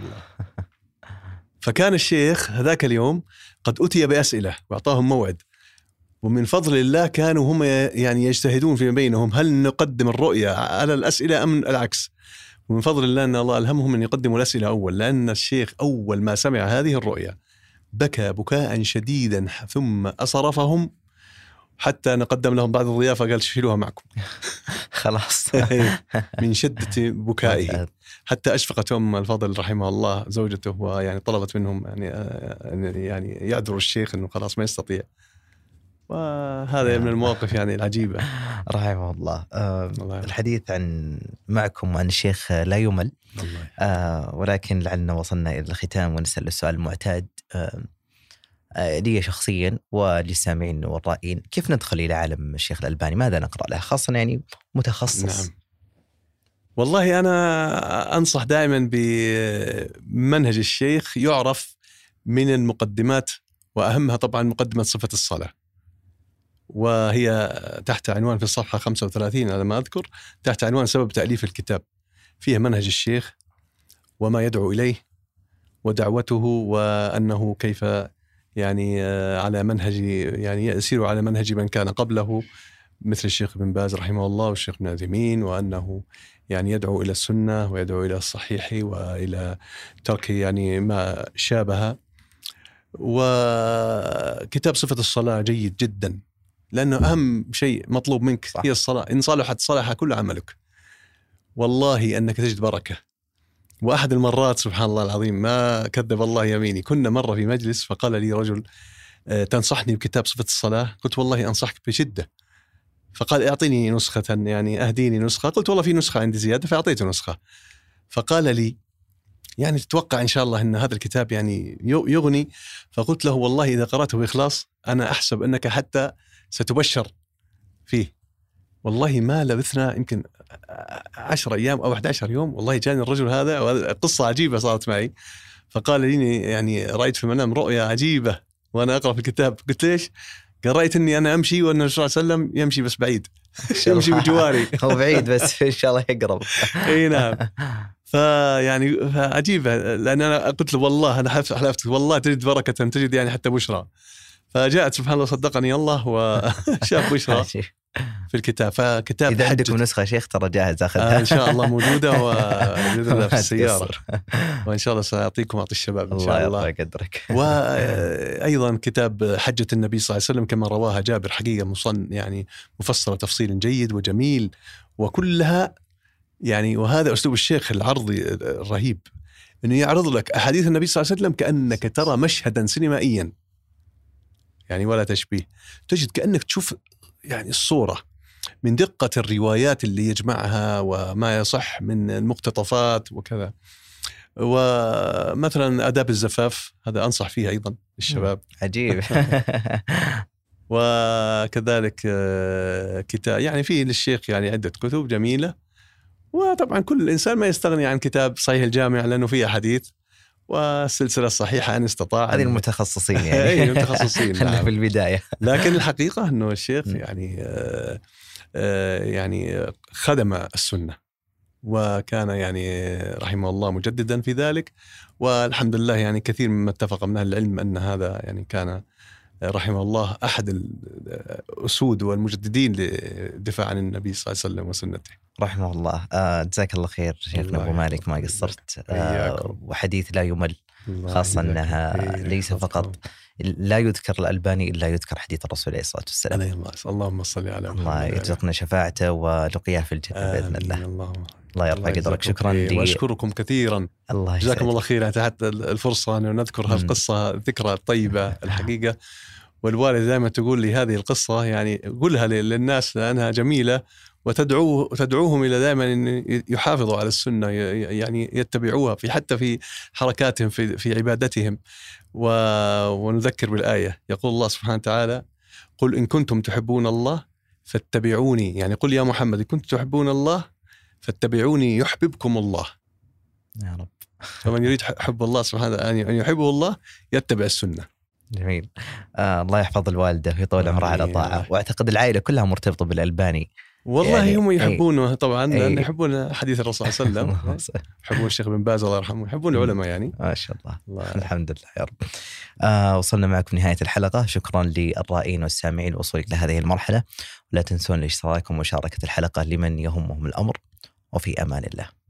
فكان الشيخ هذاك اليوم قد أتي بأسئلة وأعطاهم موعد، ومن فضل الله كانوا هم يعني يجتهدون فيما بينهم هل نقدم الرؤية على الأسئلة أم العكس. ومن فضل الله أن الله ألهمهم أن يقدموا الأسئلة أول، لأن الشيخ أول ما سمع هذه الرؤية بكى بكاء شديدا ثم أصرفهم حتى نقدم لهم بعض الضيافة قال شيلوها معكم خلاص من شدة بكائه. حتى أشفقت أم الفضل رحمه الله زوجته ويعني طلبت منهم يعني يعني يعذروا الشيخ أنه خلاص ما يستطيع. وهذا من المواقف يعني العجيبة رحمه الله. أه الحديث عن معكم عن الشيخ لا يمل، أه ولكن لعلنا وصلنا إلى الختام ونسأل السؤال المعتاد أه أه لي شخصيا وللسامعين والرائين، كيف ندخل إلى عالم الشيخ الألباني؟ ماذا نقرأ له خاصة يعني متخصص؟ نعم والله أنا أنصح دائما بمنهج الشيخ، يعرف من المقدمات وأهمها طبعا مقدمة صفة الصلاة، وهي تحت عنوان في الصفحة خمسة وثلاثين على ما أذكر تحت عنوان سبب تأليف الكتاب. فيها منهج الشيخ وما يدعو إليه ودعوته، وأنه كيف يعني على منهج يعني يسير على منهج من كان قبله مثل الشيخ بن باز رحمه الله والشيخ بن عثيمين، وأنه يعني يدعو إلى السنة ويدعو إلى الصحيح وإلى ترك يعني ما شابه. وكتاب صفة الصلاة جيد جدا، لأنه أهم شيء مطلوب منك هي الصلاة. إن صلحت صلح كل عملك، والله أنك تجد بركة. وأحد المرات سبحان الله العظيم ما كذب الله يميني، كنا مرة في مجلس فقال لي رجل تنصحني بكتاب صفة الصلاة؟ قلت والله أنصحك بشدة. فقال اعطيني نسخة، يعني أهديني نسخة. قلت والله في نسخة عندي زيادة، فأعطيته نسخة. فقال لي يعني تتوقع إن شاء الله أن هذا الكتاب يعني يغني؟ فقلت له والله إذا قرأته بإخلاص أنا أحسب أنك حتى ستبشر فيه. والله ما لبثنا يمكن عشر أيام أو أحد عشر يوم، والله جاني الرجل هذا، قصة عجيبة صارت معي. فقال لي يعني رأيت في المنام رؤيا عجيبة وأنا أقرأ في الكتاب. قلت ليش؟ قال رأيت أني أنا أمشي وأن الرسول صلى الله عليه وسلم يمشي بس بعيد، يمشي بجواري. هو بعيد بس إن شاء الله يقرب. إيه نعم. فيعني عجيبة، لأن أنا قلت له والله أنا حلفت والله تجد بركة، تجد يعني حتى بشرى. فجاءت سبحان الله صدقني الله وشاف بشرى في الكتاب. فكتاب إذا عندكم نسخة شيخ ترى جاهز أخذها. آه إن شاء الله موجودة وموجودة في السيارة، وإن شاء الله سأعطيكم أعطي الشباب إن شاء الله. الله يرفع قدرك. وأيضا كتاب حجة النبي صلى الله عليه وسلم كما رواها جابر، حقيقة مصن يعني مفصلة تفصيل جيد وجميل وكلها يعني. وهذا أسلوب الشيخ العرضي الرهيب، إنه يعرض لك أحاديث النبي صلى الله عليه وسلم كأنك ترى مشهدا سينمائيا يعني ولا تشبيه. تجد كأنك تشوف يعني الصورة من دقة الروايات اللي يجمعها وما يصح من المقتطفات وكذا. ومثلا آداب الزفاف هذا أنصح فيه أيضا الشباب. عجيب. وكذلك كتاب يعني فيه للشيخ يعني عدة كتب جميلة. وطبعا كل إنسان ما يستغني عن كتاب صحيح الجامع لأنه فيه حديث، والسلسلة الصحيحة أن استطاع. هذه المتخصصين يعني. أي المتخصصين. نعم. في البداية. لكن الحقيقة أنه الشيخ يعني آآ آآ يعني خدم السنة، وكان يعني رحمه الله مجددا في ذلك. والحمد لله يعني كثير مما اتفق من أهل العلم أن هذا يعني كان رحمه الله أحد الأسود والمجددين للدفاع عن النبي صلى الله عليه وسلم وسنته رحمه الله. آه جزاك الله خير شيخنا أبو مالك، ما قصرت. آه وحديث لا يمل، خاصة أنها ليس فقط لا يذكر الألباني إلا يذكر حديث الرسول عليه الصلاة والسلام. الله اللهم صل على محمد. الله يرزقنا شفاعته ولقياه في الجنة بإذن الله. الله الله يرفع قدرك. شكرا لي وأشكركم كثيرا. الله جزاكم الله خير حتى الفرصة أن نذكر هالقصة الذكرى الطيبة الحقيقة. والوالد دائما تقول لي هذه القصة يعني قولها للناس لأنها جميلة، وتدعوه تدعوهم إلى دائما أن يحافظوا على السنة، يعني يتبعوها في حتى في حركاتهم في في عبادتهم. ونذكر بالآية، يقول الله سبحانه وتعالى قل إن كنتم تحبون الله فاتبعوني، يعني قل يا محمد إن كنتم تحبون الله فاتبعوني يحببكم الله. يا رب. فمن يريد حب الله سبحانه أن يحبه الله يتبع السنة. جميل. آه الله يحفظ الوالدة ويطول عمرها على طاعة. وأعتقد العائلة كلها مرتبطة بالألباني. والله يعني هم يحبونه أي طبعا لأن يحبون حديث الرسول صلى الله عليه وسلم، يحبون الشيخ بن باز الله يرحمه، يحبون العلماء يعني. ما شاء الله, الله. الحمد لله يا رب. آه وصلنا معكم نهاية الحلقة. شكرا للرائين والسامعين وصولك لهذه المرحلة، ولا تنسون الاشتراك ومشاركة الحلقة لمن يهمهم الأمر، وفي أمان الله.